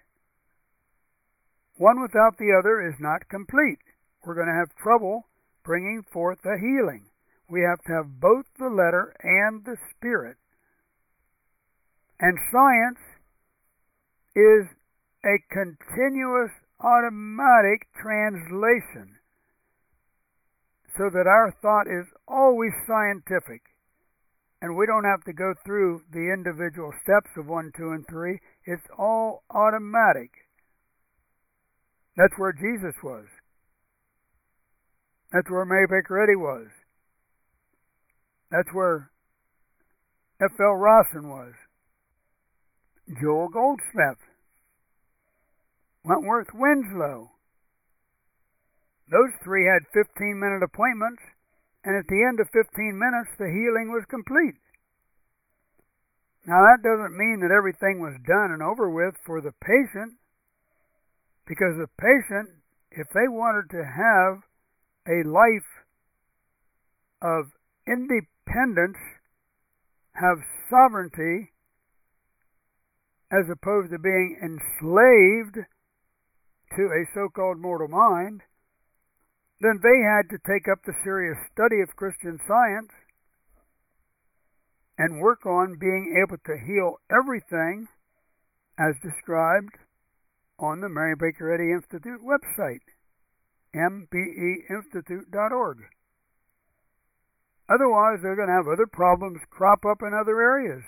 One without the other is not complete. We're going to have trouble bringing forth a healing. We have to have both the letter and the spirit. And science is a continuous automatic translation, so that our thought is always scientific, and we don't have to go through the individual steps of one, two, and three. It's all automatic. That's where Jesus was. That's where Mary Baker Eddy was. That's where F L Rawson was. Joel Goldsmith. Wentworth Winslow. Those three had fifteen-minute appointments, and at the end of fifteen minutes, the healing was complete. Now, that doesn't mean that everything was done and over with for the patient, because the patient, if they wanted to have a life of independence, have sovereignty, as opposed to being enslaved to a so-called mortal mind, then they had to take up the serious study of Christian Science and work on being able to heal everything as described on the Mary Baker Eddy Institute website, m b e institute dot org. Otherwise, they're going to have other problems crop up in other areas.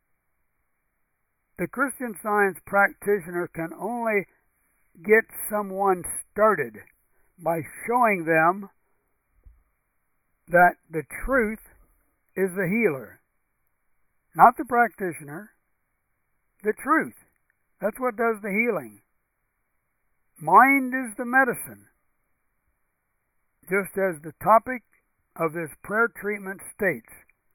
The Christian Science practitioner can only get someone started by showing them that the truth is the healer. Not the practitioner, the truth. That's what does the healing. Mind is the medicine. Just as the topic of this prayer treatment states,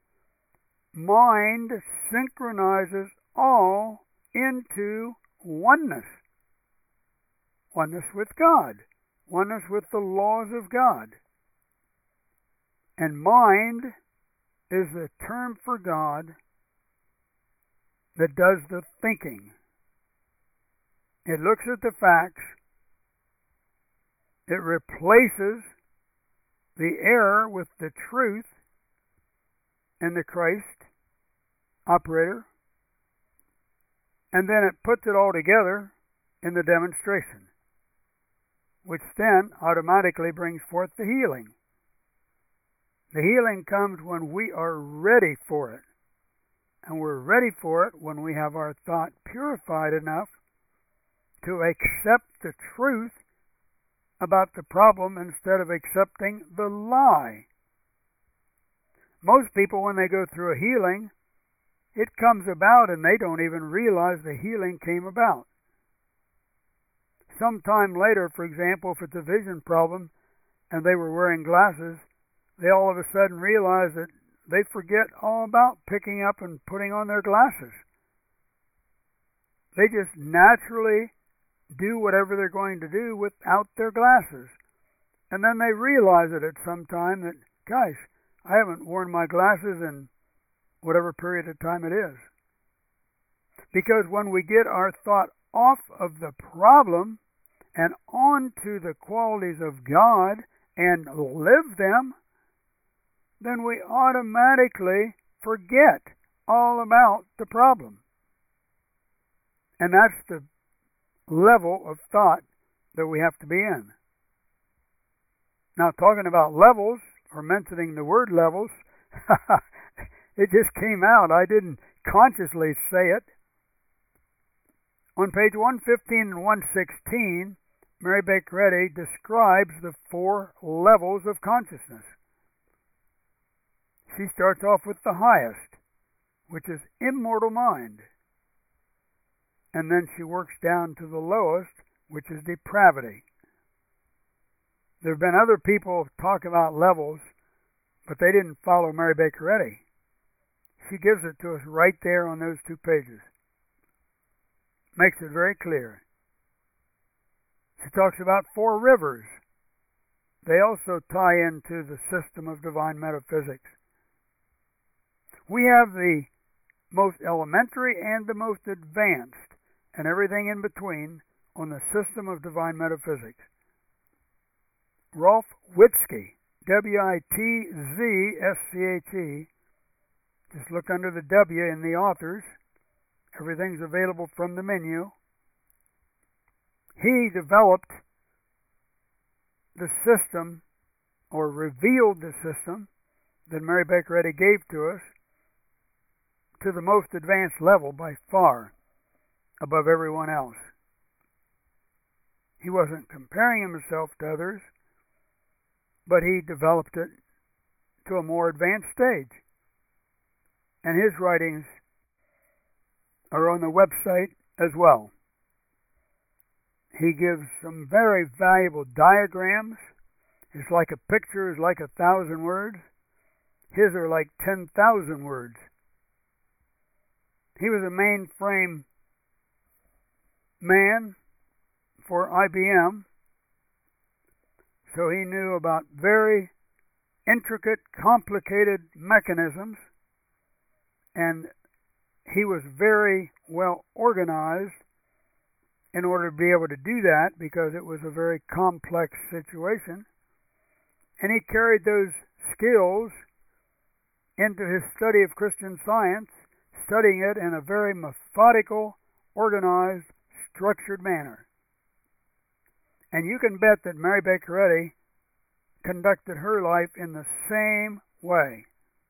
mind synchronizes all into oneness. Oneness with God. Oneness with the laws of God. And mind is the term for God that does the thinking. It looks at the facts. It replaces the error with the truth in the Christ operator, and then it puts it all together in the demonstration, which then automatically brings forth the healing. The healing comes when we are ready for it. And we're ready for it when we have our thought purified enough to accept the truth about the problem instead of accepting the lie. Most people, when they go through a healing, it comes about and they don't even realize the healing came about. Sometime later, for example, if it's a vision problem and they were wearing glasses, they all of a sudden realize that they forget all about picking up and putting on their glasses. They just naturally do whatever they're going to do without their glasses. And then they realize it at some time that, gosh, I haven't worn my glasses in whatever period of time it is. Because when we get our thought off of the problem and onto the qualities of God and live them, then we automatically forget all about the problem. And that's the level of thought that we have to be in. Now, talking about levels, or mentioning the word levels, it just came out. I didn't consciously say it. On page one fifteen and one sixteen, Mary Baker Eddy describes the four levels of consciousness. She starts off with the highest, which is immortal mind. And then she works down to the lowest, which is depravity. There have been other people talk about levels, but they didn't follow Mary Baker Eddy. She gives it to us right there on those two pages. Makes it very clear. She talks about four rivers. They also tie into the system of divine metaphysics. We have the most elementary and the most advanced, and everything in between, on the system of divine metaphysics. Rolf Witzke, W I T Z S C H E, just look under the W in the authors. Everything's available from the menu. He developed the system, or revealed the system, that Mary Baker Eddy gave to us to the most advanced level by far, above everyone else. He wasn't comparing himself to others, but he developed it to a more advanced stage. And his writings are on the website as well. He gives some very valuable diagrams. It's like a picture is like a thousand words. His are like ten thousand words. He was a mainframe man for I B M, so he knew about very intricate, complicated mechanisms, and he was very well organized in order to be able to do that, because it was a very complex situation. And he carried those skills into his study of Christian Science, studying it in a very methodical, organized, structured manner. And you can bet that Mary Baker Eddy conducted her life in the same way.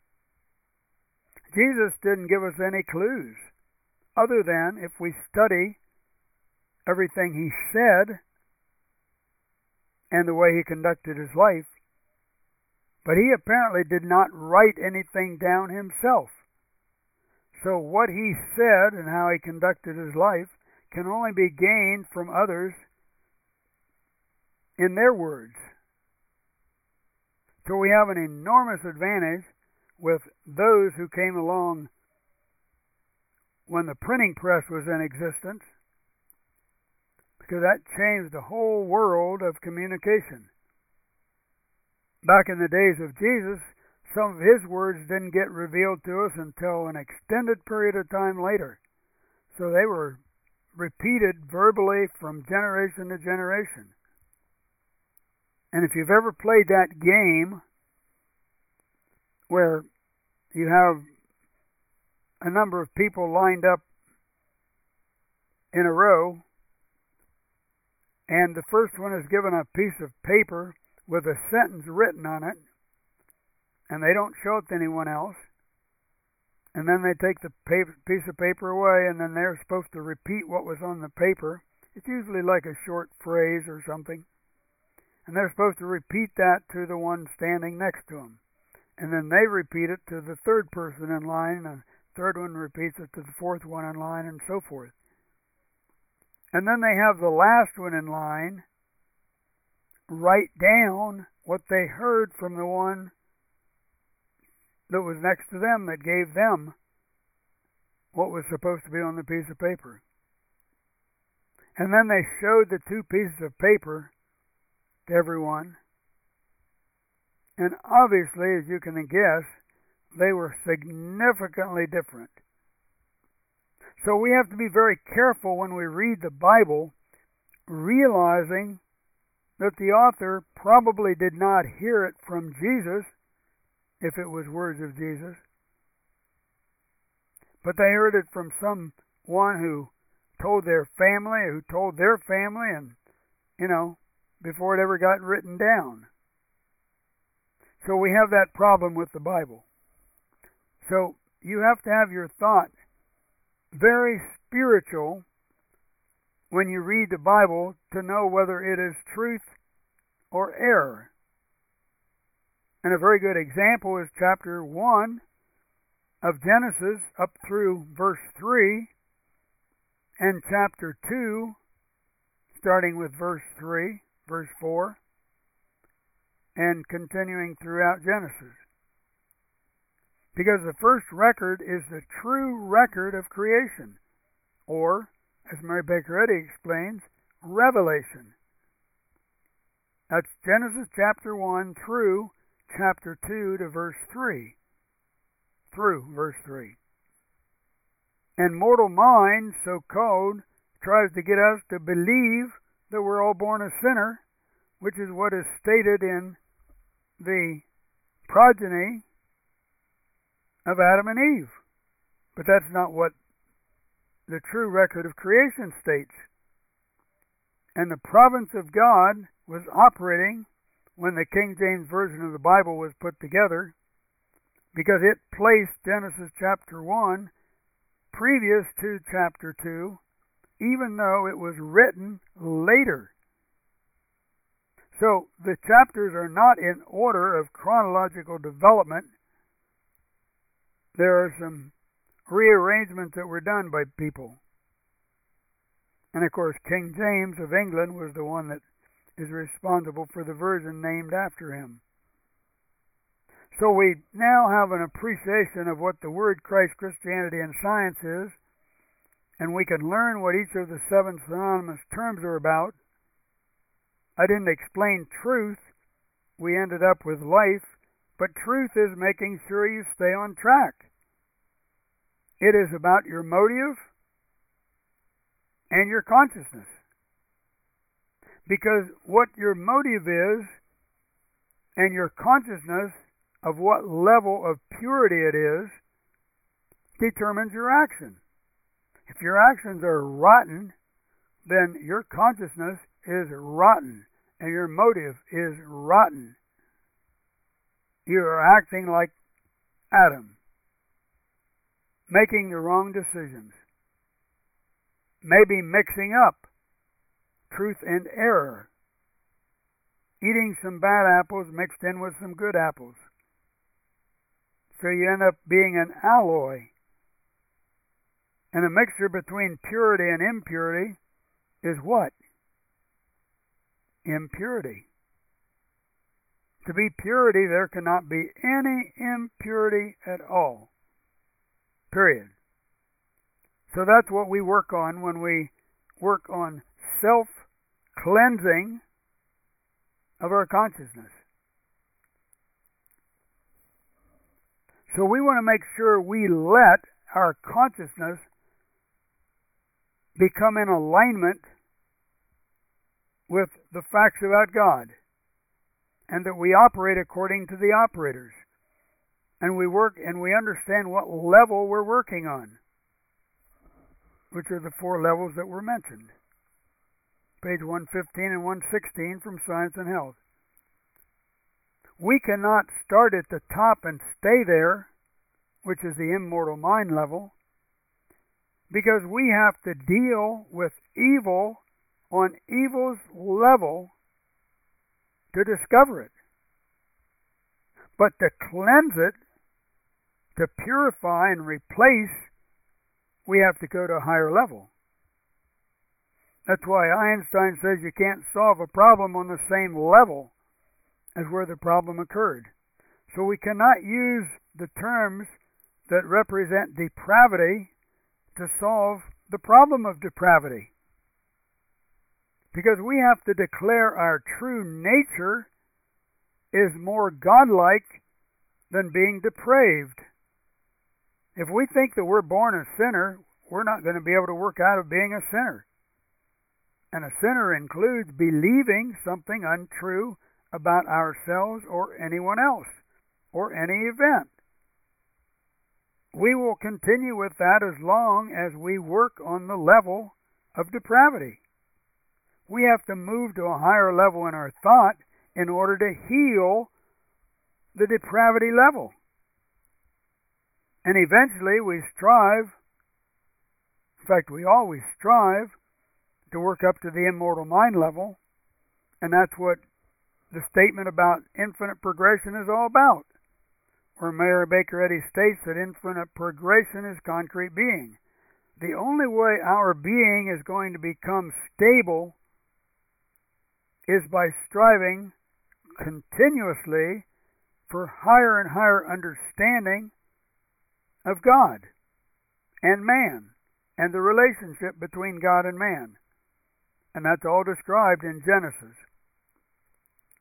Jesus didn't give us any clues, other than if we study everything he said and the way he conducted his life. But he apparently did not write anything down himself. So what he said and how he conducted his life can only be gained from others in their words. So we have an enormous advantage with those who came along when the printing press was in existence, because that changed the whole world of communication. Back in the days of Jesus, some of his words didn't get revealed to us until an extended period of time later. So they were repeated verbally from generation to generation. And if you've ever played that game where you have a number of people lined up in a row, and the first one is given a piece of paper with a sentence written on it, and they don't show it to anyone else, and then they take the paper, piece of paper away, and then they're supposed to repeat what was on the paper. It's usually like a short phrase or something, and they're supposed to repeat that to the one standing next to them, and then they repeat it to the third person in line, and the third one repeats it to the fourth one in line, and so forth. And then they have the last one in line write down what they heard from the one that was next to them that gave them what was supposed to be on the piece of paper. And then they showed the two pieces of paper to everyone. And obviously, as you can guess, they were significantly different. So we have to be very careful when we read the Bible, realizing that the author probably did not hear it from Jesus, if it was words of Jesus, but they heard it from someone who told their family, who told their family, and, you know, before it ever got written down. So we have that problem with the Bible. So you have to have your thought very spiritual when you read the Bible to know whether it is truth or error. And a very good example is chapter one of Genesis up through verse three, and chapter two, starting with verse three, verse four, and continuing throughout Genesis. Because the first record is the true record of creation, or, as Mary Baker Eddy explains, revelation. That's Genesis chapter one through chapter two to verse three. Through verse three. And mortal mind, so called, tries to get us to believe that we're all born a sinner, which is what is stated in the progeny of Adam and Eve. But that's not what the true record of creation states. And the providence of God was operating when the King James Version of the Bible was put together, because it placed Genesis chapter one previous to chapter two, even though it was written later. So the chapters are not in order of chronological development. There are some rearrangements that were done by people. And of course, King James of England was the one that is responsible for the version named after him. So we now have an appreciation of what the word Christ, Christianity, and science is, and we can learn what each of the seven synonymous terms are about. I didn't explain truth. We ended up with life, but truth is making sure you stay on track. It is about your motive and your consciousness. Because what your motive is and your consciousness of what level of purity it is determines your action. If your actions are rotten, then your consciousness is rotten and your motive is rotten. You are acting like Adam, making the wrong decisions, maybe mixing up truth and error, eating some bad apples mixed in with some good apples. So you end up being an alloy. And a mixture between purity and impurity is what? Impurity. To be purity, there cannot be any impurity at all. Period. So that's what we work on when we work on self-cleansing of our consciousness. So we want to make sure we let our consciousness become in alignment with the facts about God, and that we operate according to the operators, and we work and we understand what level we're working on, which are the four levels that were mentioned. Page one fifteen and one sixteen from Science and Health. We cannot start at the top and stay there, which is the immortal mind level, because we have to deal with evil on evil's level to discover it. But to cleanse it, to purify and replace, we have to go to a higher level. That's why Einstein says you can't solve a problem on the same level as where the problem occurred. So we cannot use the terms that represent depravity to solve the problem of depravity. Because we have to declare our true nature is more godlike than being depraved. If we think that we're born a sinner, we're not going to be able to work out of being a sinner. And a sinner includes believing something untrue about ourselves or anyone else or any event. We will continue with that as long as we work on the level of depravity. We have to move to a higher level in our thought in order to heal the depravity level. And eventually we strive, in fact we always strive, to work up to the immortal mind level, and that's what the statement about infinite progression is all about, where Mary Baker Eddy states that infinite progression is concrete being. The only way our being is going to become stable is by striving continuously for higher and higher understanding of God and man and the relationship between God and man. And that's all described in Genesis.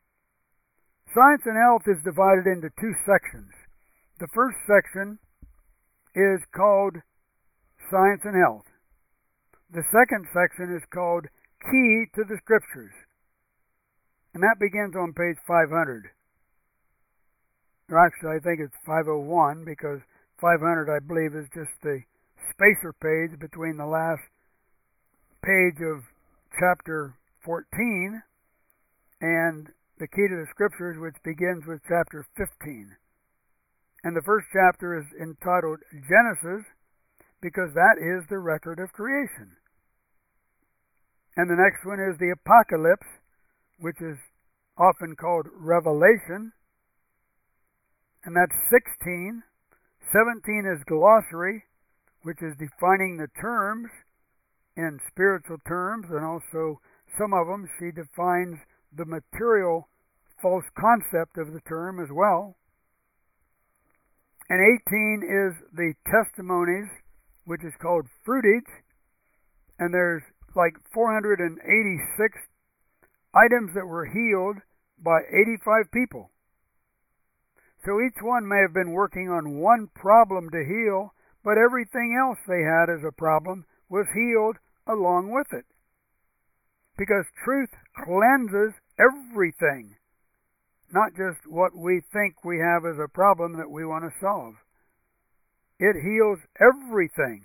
Science and Health is divided into two sections. The first section is called Science and Health. The second section is called Key to the Scriptures. And that begins on page five hundred. Or actually, I think it's five oh one, because five hundred, I believe, is just the spacer page between the last page of chapter fourteen and the Key to the Scriptures, which begins with chapter fifteen. And the first chapter is entitled Genesis, because that is the record of creation. And the next one is the Apocalypse, which is often called Revelation, and that's sixteen. seventeen is Glossary, which is defining the terms in spiritual terms, and also some of them she defines the material false concept of the term as well. And eighteen is the Testimonies, which is called Fruitage, and there's like four hundred eighty-six items that were healed by eighty-five people. So each one may have been working on one problem to heal, but everything else they had as a problem was healed along with it. Because truth cleanses everything, not just what we think we have as a problem that we want to solve. It heals everything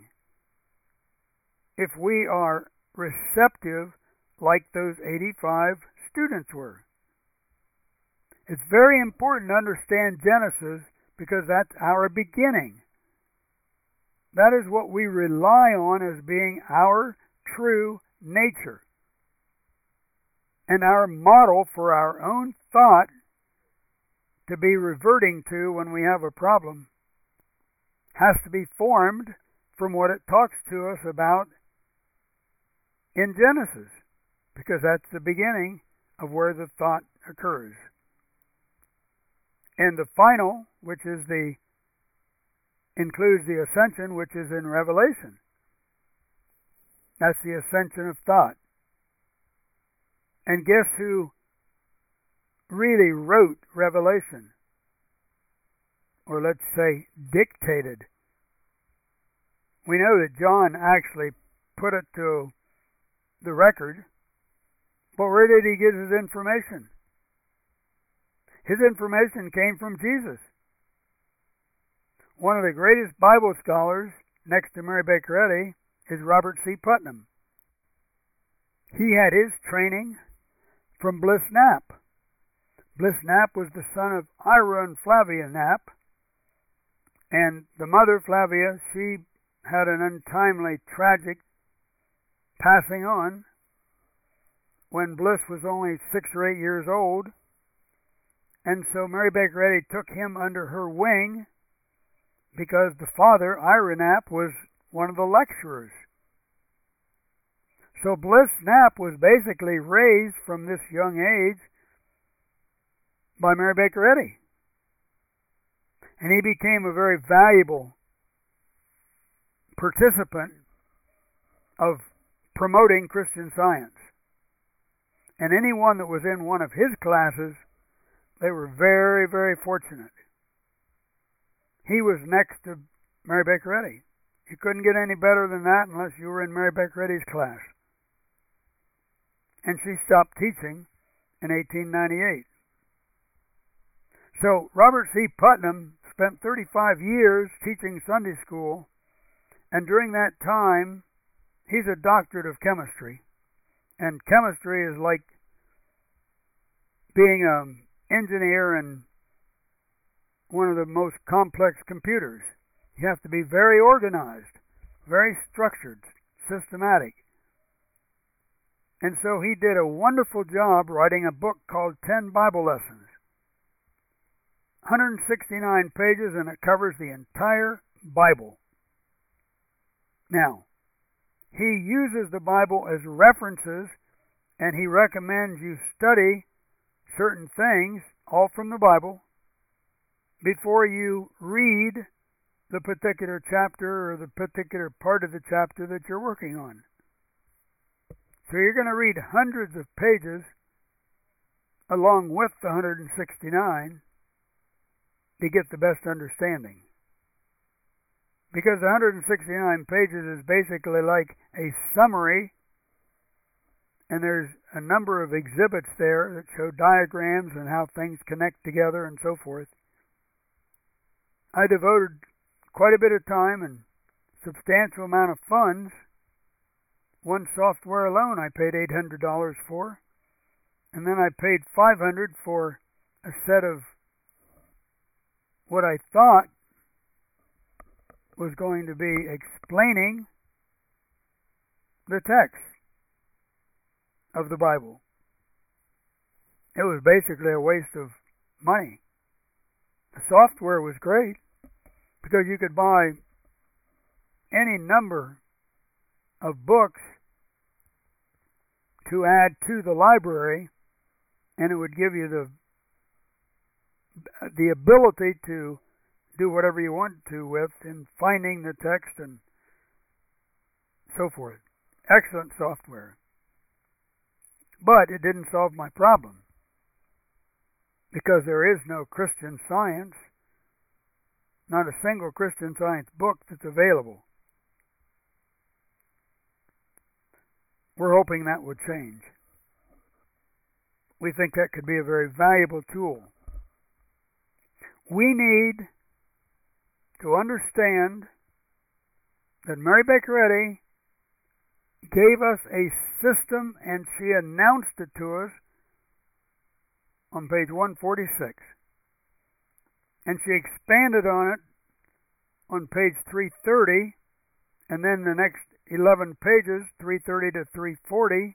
if we are receptive like those eighty-five students were. It's very important to understand Genesis because that's our beginning. That is what we rely on as being our true nature. And our model for our own thought to be reverting to when we have a problem has to be formed from what it talks to us about in Genesis, because that's the beginning of where the thought occurs. And the final, which is the includes the ascension, which is in Revelation. That's the ascension of thought. And guess who really wrote Revelation? Or let's say dictated. We know that John actually put it to the record, but where did he get his information? His information came from Jesus. One of the greatest Bible scholars, next to Mary Baker Eddy, is Robert C. Putnam. He had his training from Bliss Knapp. Bliss Knapp was the son of Ira and Flavia Knapp, and the mother, Flavia, she had an untimely, tragic passing on when Bliss was only six or eight years old. And so Mary Baker Eddy took him under her wing because the father, Ira Knapp, was one of the lecturers. So Bliss Knapp was basically raised from this young age by Mary Baker Eddy. And he became a very valuable participant of promoting Christian Science. And anyone that was in one of his classes, they were very, very fortunate. He was next to Mary Baker Eddy. You couldn't get any better than that unless you were in Mary Baker Eddy's class. And she stopped teaching in eighteen ninety-eight. So Robert C. Putnam spent thirty-five years teaching Sunday school, and during that time, he's a doctorate of chemistry. And chemistry is like being an engineer in one of the most complex computers. You have to be very organized, very structured, systematic. And so he did a wonderful job writing a book called Ten Bible Lessons. one hundred sixty-nine pages, and it covers the entire Bible. Now, he uses the Bible as references, and he recommends you study certain things, all from the Bible, before you read the particular chapter or the particular part of the chapter that you're working on. So you're going to read hundreds of pages along with the one hundred sixty-nine to get the best understanding. Because one hundred sixty-nine pages is basically like a summary, and there's a number of exhibits there that show diagrams and how things connect together and so forth. I devoted quite a bit of time and substantial amount of funds. One software alone I paid eight hundred dollars for, and then I paid five hundred dollars for a set of what I thought was going to be explaining the text of the Bible. It was basically a waste of money. The software was great because you could buy any number of books to add to the library, and it would give you the the ability to do whatever you want to with in finding the text and so forth. Excellent software. But it didn't solve my problem, because there is no Christian Science, not a single Christian Science book that's available. We're hoping that would change. We think that could be a very valuable tool. We need to understand that Mary Baker Eddy gave us a system, and she announced it to us on page one forty-six. And she expanded on it on page three thirty, and then the next eleven pages, three thirty to three forty,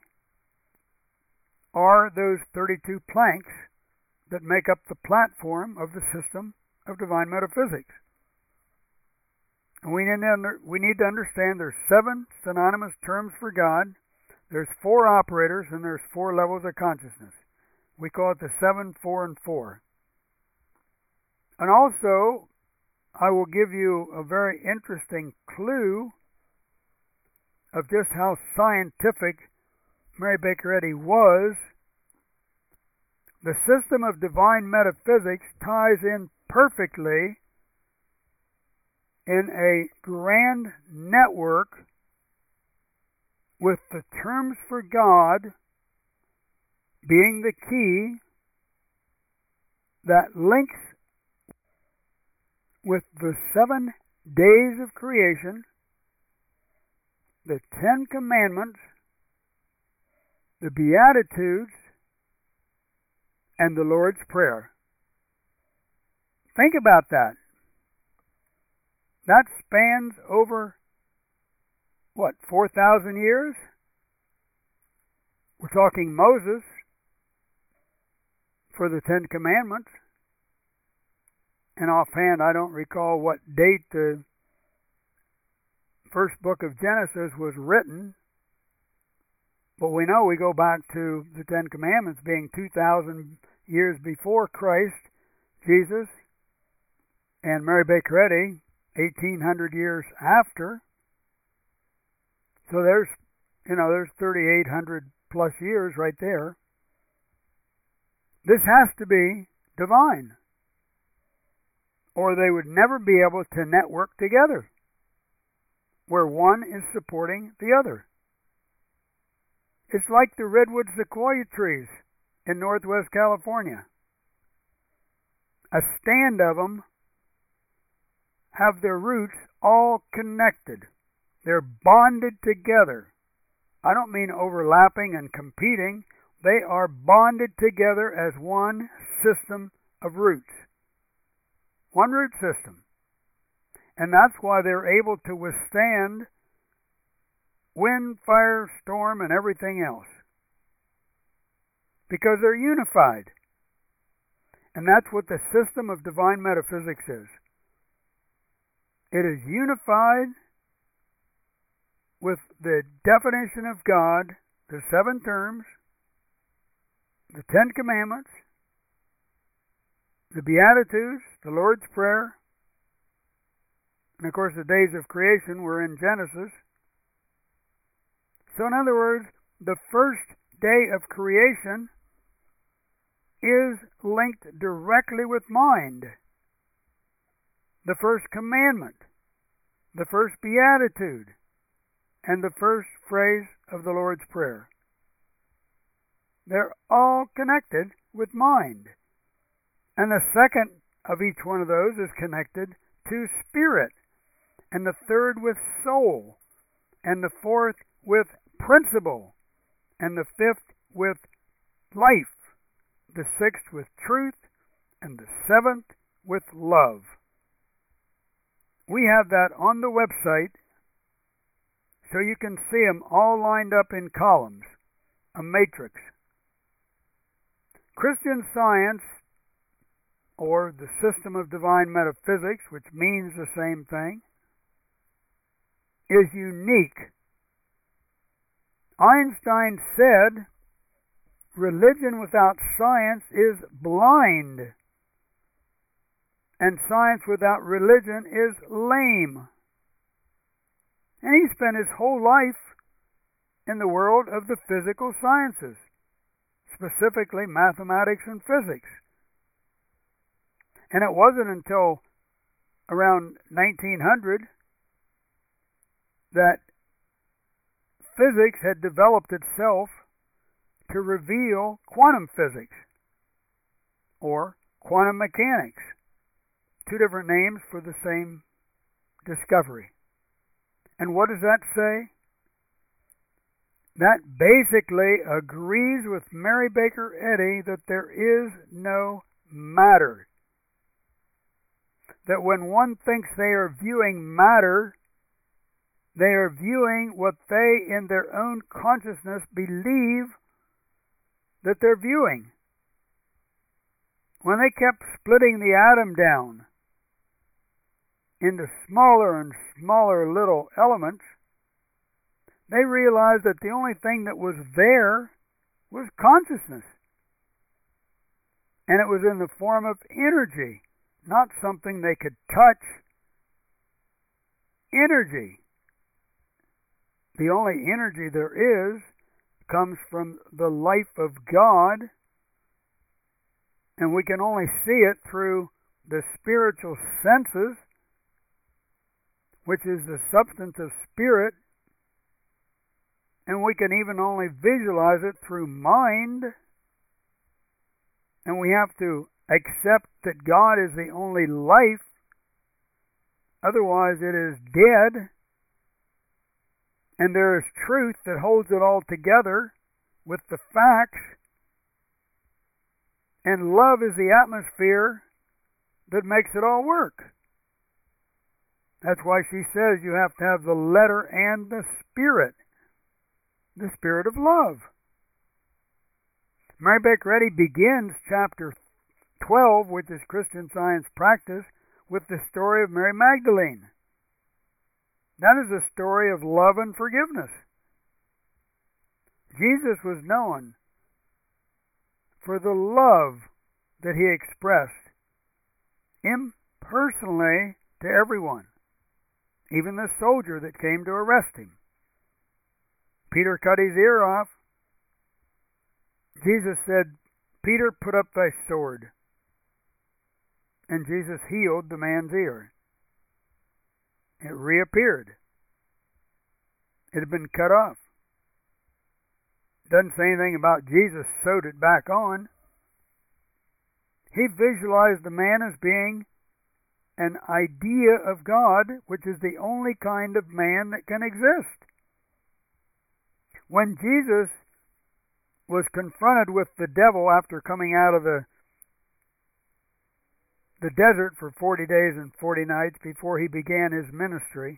are those thirty-two planks that make up the platform of the system of divine metaphysics. And we need to, under, we need to understand there's seven synonymous terms for God, there's four operators, and there's four levels of consciousness. We call it the seven, four, and four. And also, I will give you a very interesting clue of just how scientific Mary Baker Eddy was. The system of divine metaphysics ties in perfectly in a grand network with the terms for God being the key that links with the seven days of creation, the Ten Commandments, the Beatitudes, and the Lord's Prayer. Think about that. That spans over, what, four thousand years? We're talking Moses for the Ten Commandments. And offhand, I don't recall what date the first book of Genesis was written, but we know we go back to the Ten Commandments being two thousand years before Christ, Jesus, and Mary Baker Eddy, eighteen hundred years after. So there's, you know, there's thirty-eight hundred plus years right there. This has to be divine, or they would never be able to network together, where one is supporting the other. It's like the redwood sequoia trees in Northwest California. A stand of them have their roots all connected. They're bonded together. I don't mean overlapping and competing. They are bonded together as one system of roots. One root system. And that's why they're able to withstand wind, fire, storm, and everything else. Because they're unified. And that's what the system of divine metaphysics is. It is unified with the definition of God, the seven terms, the Ten Commandments, the Beatitudes, the Lord's Prayer, and of course the days of creation were in Genesis. So in other words, the first day of creation is linked directly with mind. The first commandment, the first beatitude, and the first phrase of the Lord's Prayer. They're all connected with mind. And the second of each one of those is connected to spirit, and the third with soul, and the fourth with principle, and the fifth with life, the sixth with truth, and the seventh with love. We have that on the website, so you can see them all lined up in columns, a matrix. Christian Science, or the system of divine metaphysics, which means the same thing, is unique. Einstein said, religion without science is blind, and science without religion is lame. And he spent his whole life in the world of the physical sciences, specifically mathematics and physics. And it wasn't until around nineteen hundred that physics had developed itself to reveal quantum physics, or quantum mechanics, two different names for the same discovery. And what does that say? That basically agrees with Mary Baker Eddy that there is no matter. That when one thinks they are viewing matter, they are viewing what they in their own consciousness believe that they're viewing. When they kept splitting the atom down into smaller and smaller little elements, they realized that the only thing that was there was consciousness. And it was in the form of energy, not something they could touch. Energy. The only energy there is comes from the life of God, and we can only see it through the spiritual senses, which is the substance of spirit, and we can even only visualize it through mind, and we have to accept that God is the only life, otherwise it is dead, and there is truth that holds it all together with the facts, and love is the atmosphere that makes it all work. That's why she says you have to have the letter and the spirit, the spirit of love. Mary Baker Eddy begins chapter twelve, which is Christian Science Practice, with the story of Mary Magdalene. That is a story of love and forgiveness. Jesus was known for the love that he expressed impersonally to everyone, even the soldier that came to arrest him. Peter cut his ear off. Jesus said, "Peter, put up thy sword." And Jesus healed the man's ear. It reappeared. It had been cut off. Doesn't say anything about Jesus sewed it back on. He visualized the man as being an idea of God, which is the only kind of man that can exist. When Jesus was confronted with the devil after coming out of the the desert for forty days and forty nights before he began his ministry,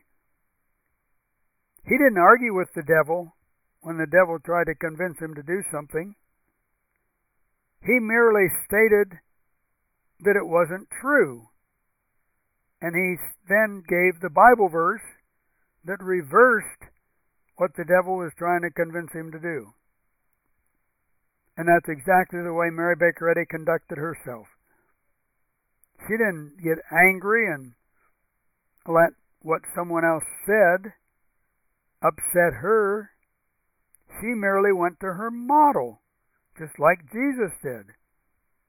he didn't argue with the devil when the devil tried to convince him to do something. He merely stated that it wasn't true. And he then gave the Bible verse that reversed what the devil was trying to convince him to do. And that's exactly the way Mary Baker Eddy conducted herself. She didn't get angry and let what someone else said upset her. She merely went to her model, just like Jesus did.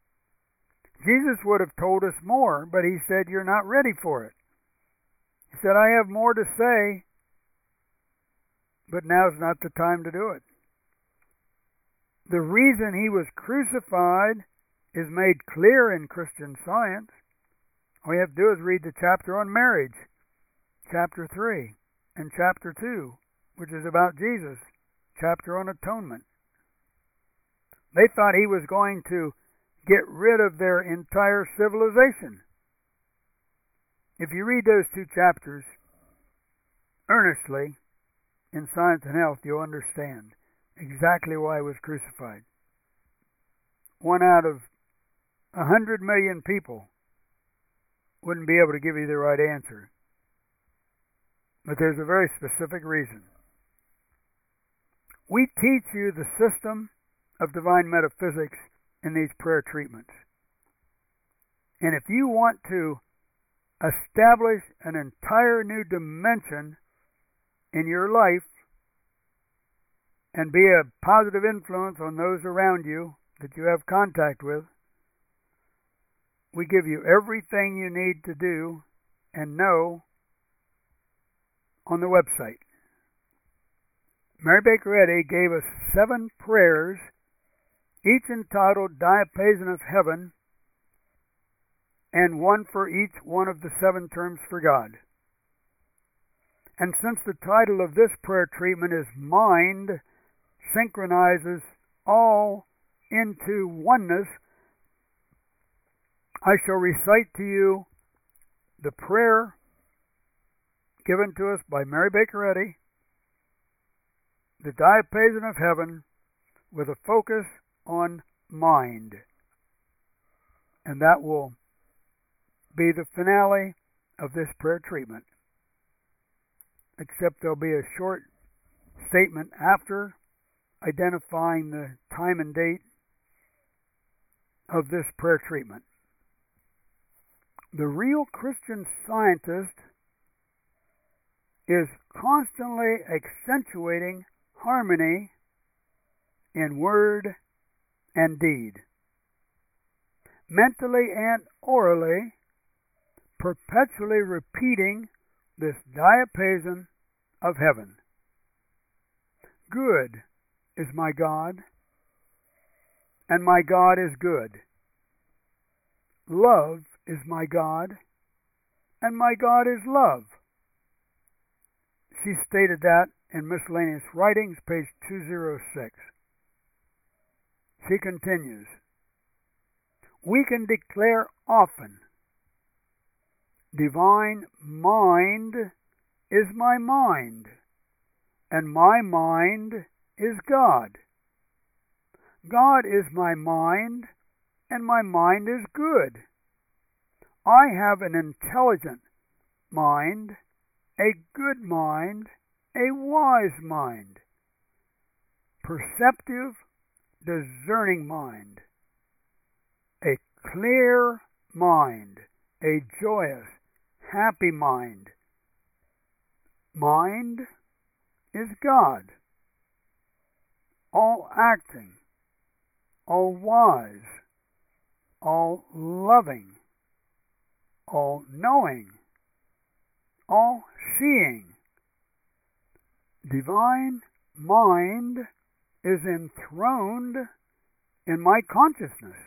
Jesus would have told us more, but he said, you're not ready for it. He said, I have more to say, but now's not the time to do it. The reason he was crucified is made clear in Christian Science. All you have to do is read the chapter on marriage, chapter three, and chapter two, which is about Jesus, chapter on atonement. They thought he was going to get rid of their entire civilization. If you read those two chapters earnestly in Science and Health, you'll understand exactly why he was crucified. One out of a hundred million people wouldn't be able to give you the right answer. But there's a very specific reason. We teach you the system of divine metaphysics in these prayer treatments. And if you want to establish an entire new dimension in your life and be a positive influence on those around you that you have contact with, we give you everything you need to do and know on the website. Mary Baker Eddy gave us seven prayers, each entitled Diapason of Heaven, and one for each one of the seven terms for God. And since the title of this prayer treatment is Mind Synchronizes All into Oneness, I shall recite to you the prayer given to us by Mary Baker Eddy, the Diapason of Heaven, with a focus on mind. And that will be the finale of this prayer treatment. Except there'll be a short statement after identifying the time and date of this prayer treatment. The real Christian Scientist is constantly accentuating harmony in word and deed, mentally and orally, perpetually repeating this diapason of heaven. Good is my God, and my God is good. Love is my God, and my God is love. She stated that in Miscellaneous Writings, page two oh six. She continues, we can declare often, divine mind is my mind, and my mind is God. God is my mind, and my mind is good. I have an intelligent mind, a good mind, a wise mind, perceptive, discerning mind, a clear mind, a joyous, happy mind. Mind is God, all acting, all wise, all loving, all knowing, all seeing. Divine mind is enthroned in my consciousness.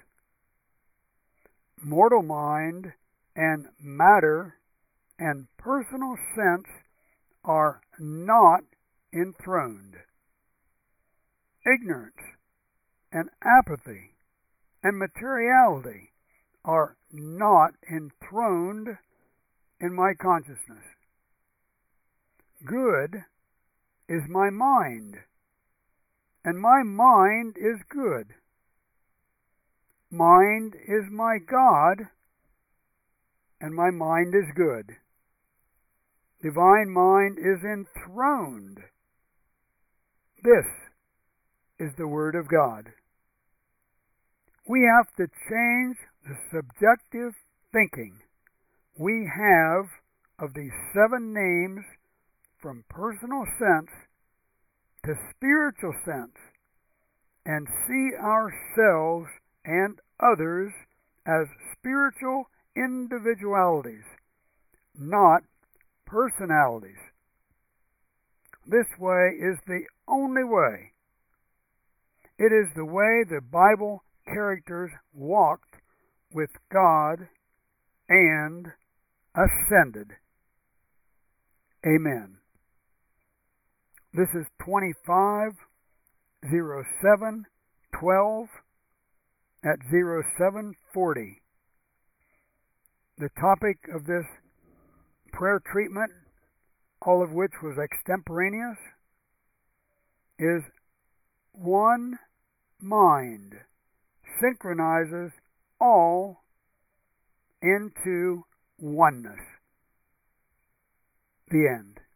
Mortal mind and matter and personal sense are not enthroned. Ignorance and apathy and materiality are not enthroned in my consciousness. Good is my mind, and my mind is good. Mind is my God, and my mind is good. Divine mind is enthroned. This is the Word of God. We have to change the subjective thinking we have of these seven names from personal sense to spiritual sense and see ourselves and others as spiritual individualities, not personalities. This way is the only way. It is the way the Bible characters walked with God and ascended. Amen. This is twenty-five oh seven twelve at oh seven forty. The topic of this prayer treatment, all of which was extemporaneous, is one mind synchronizes all into oneness. The end.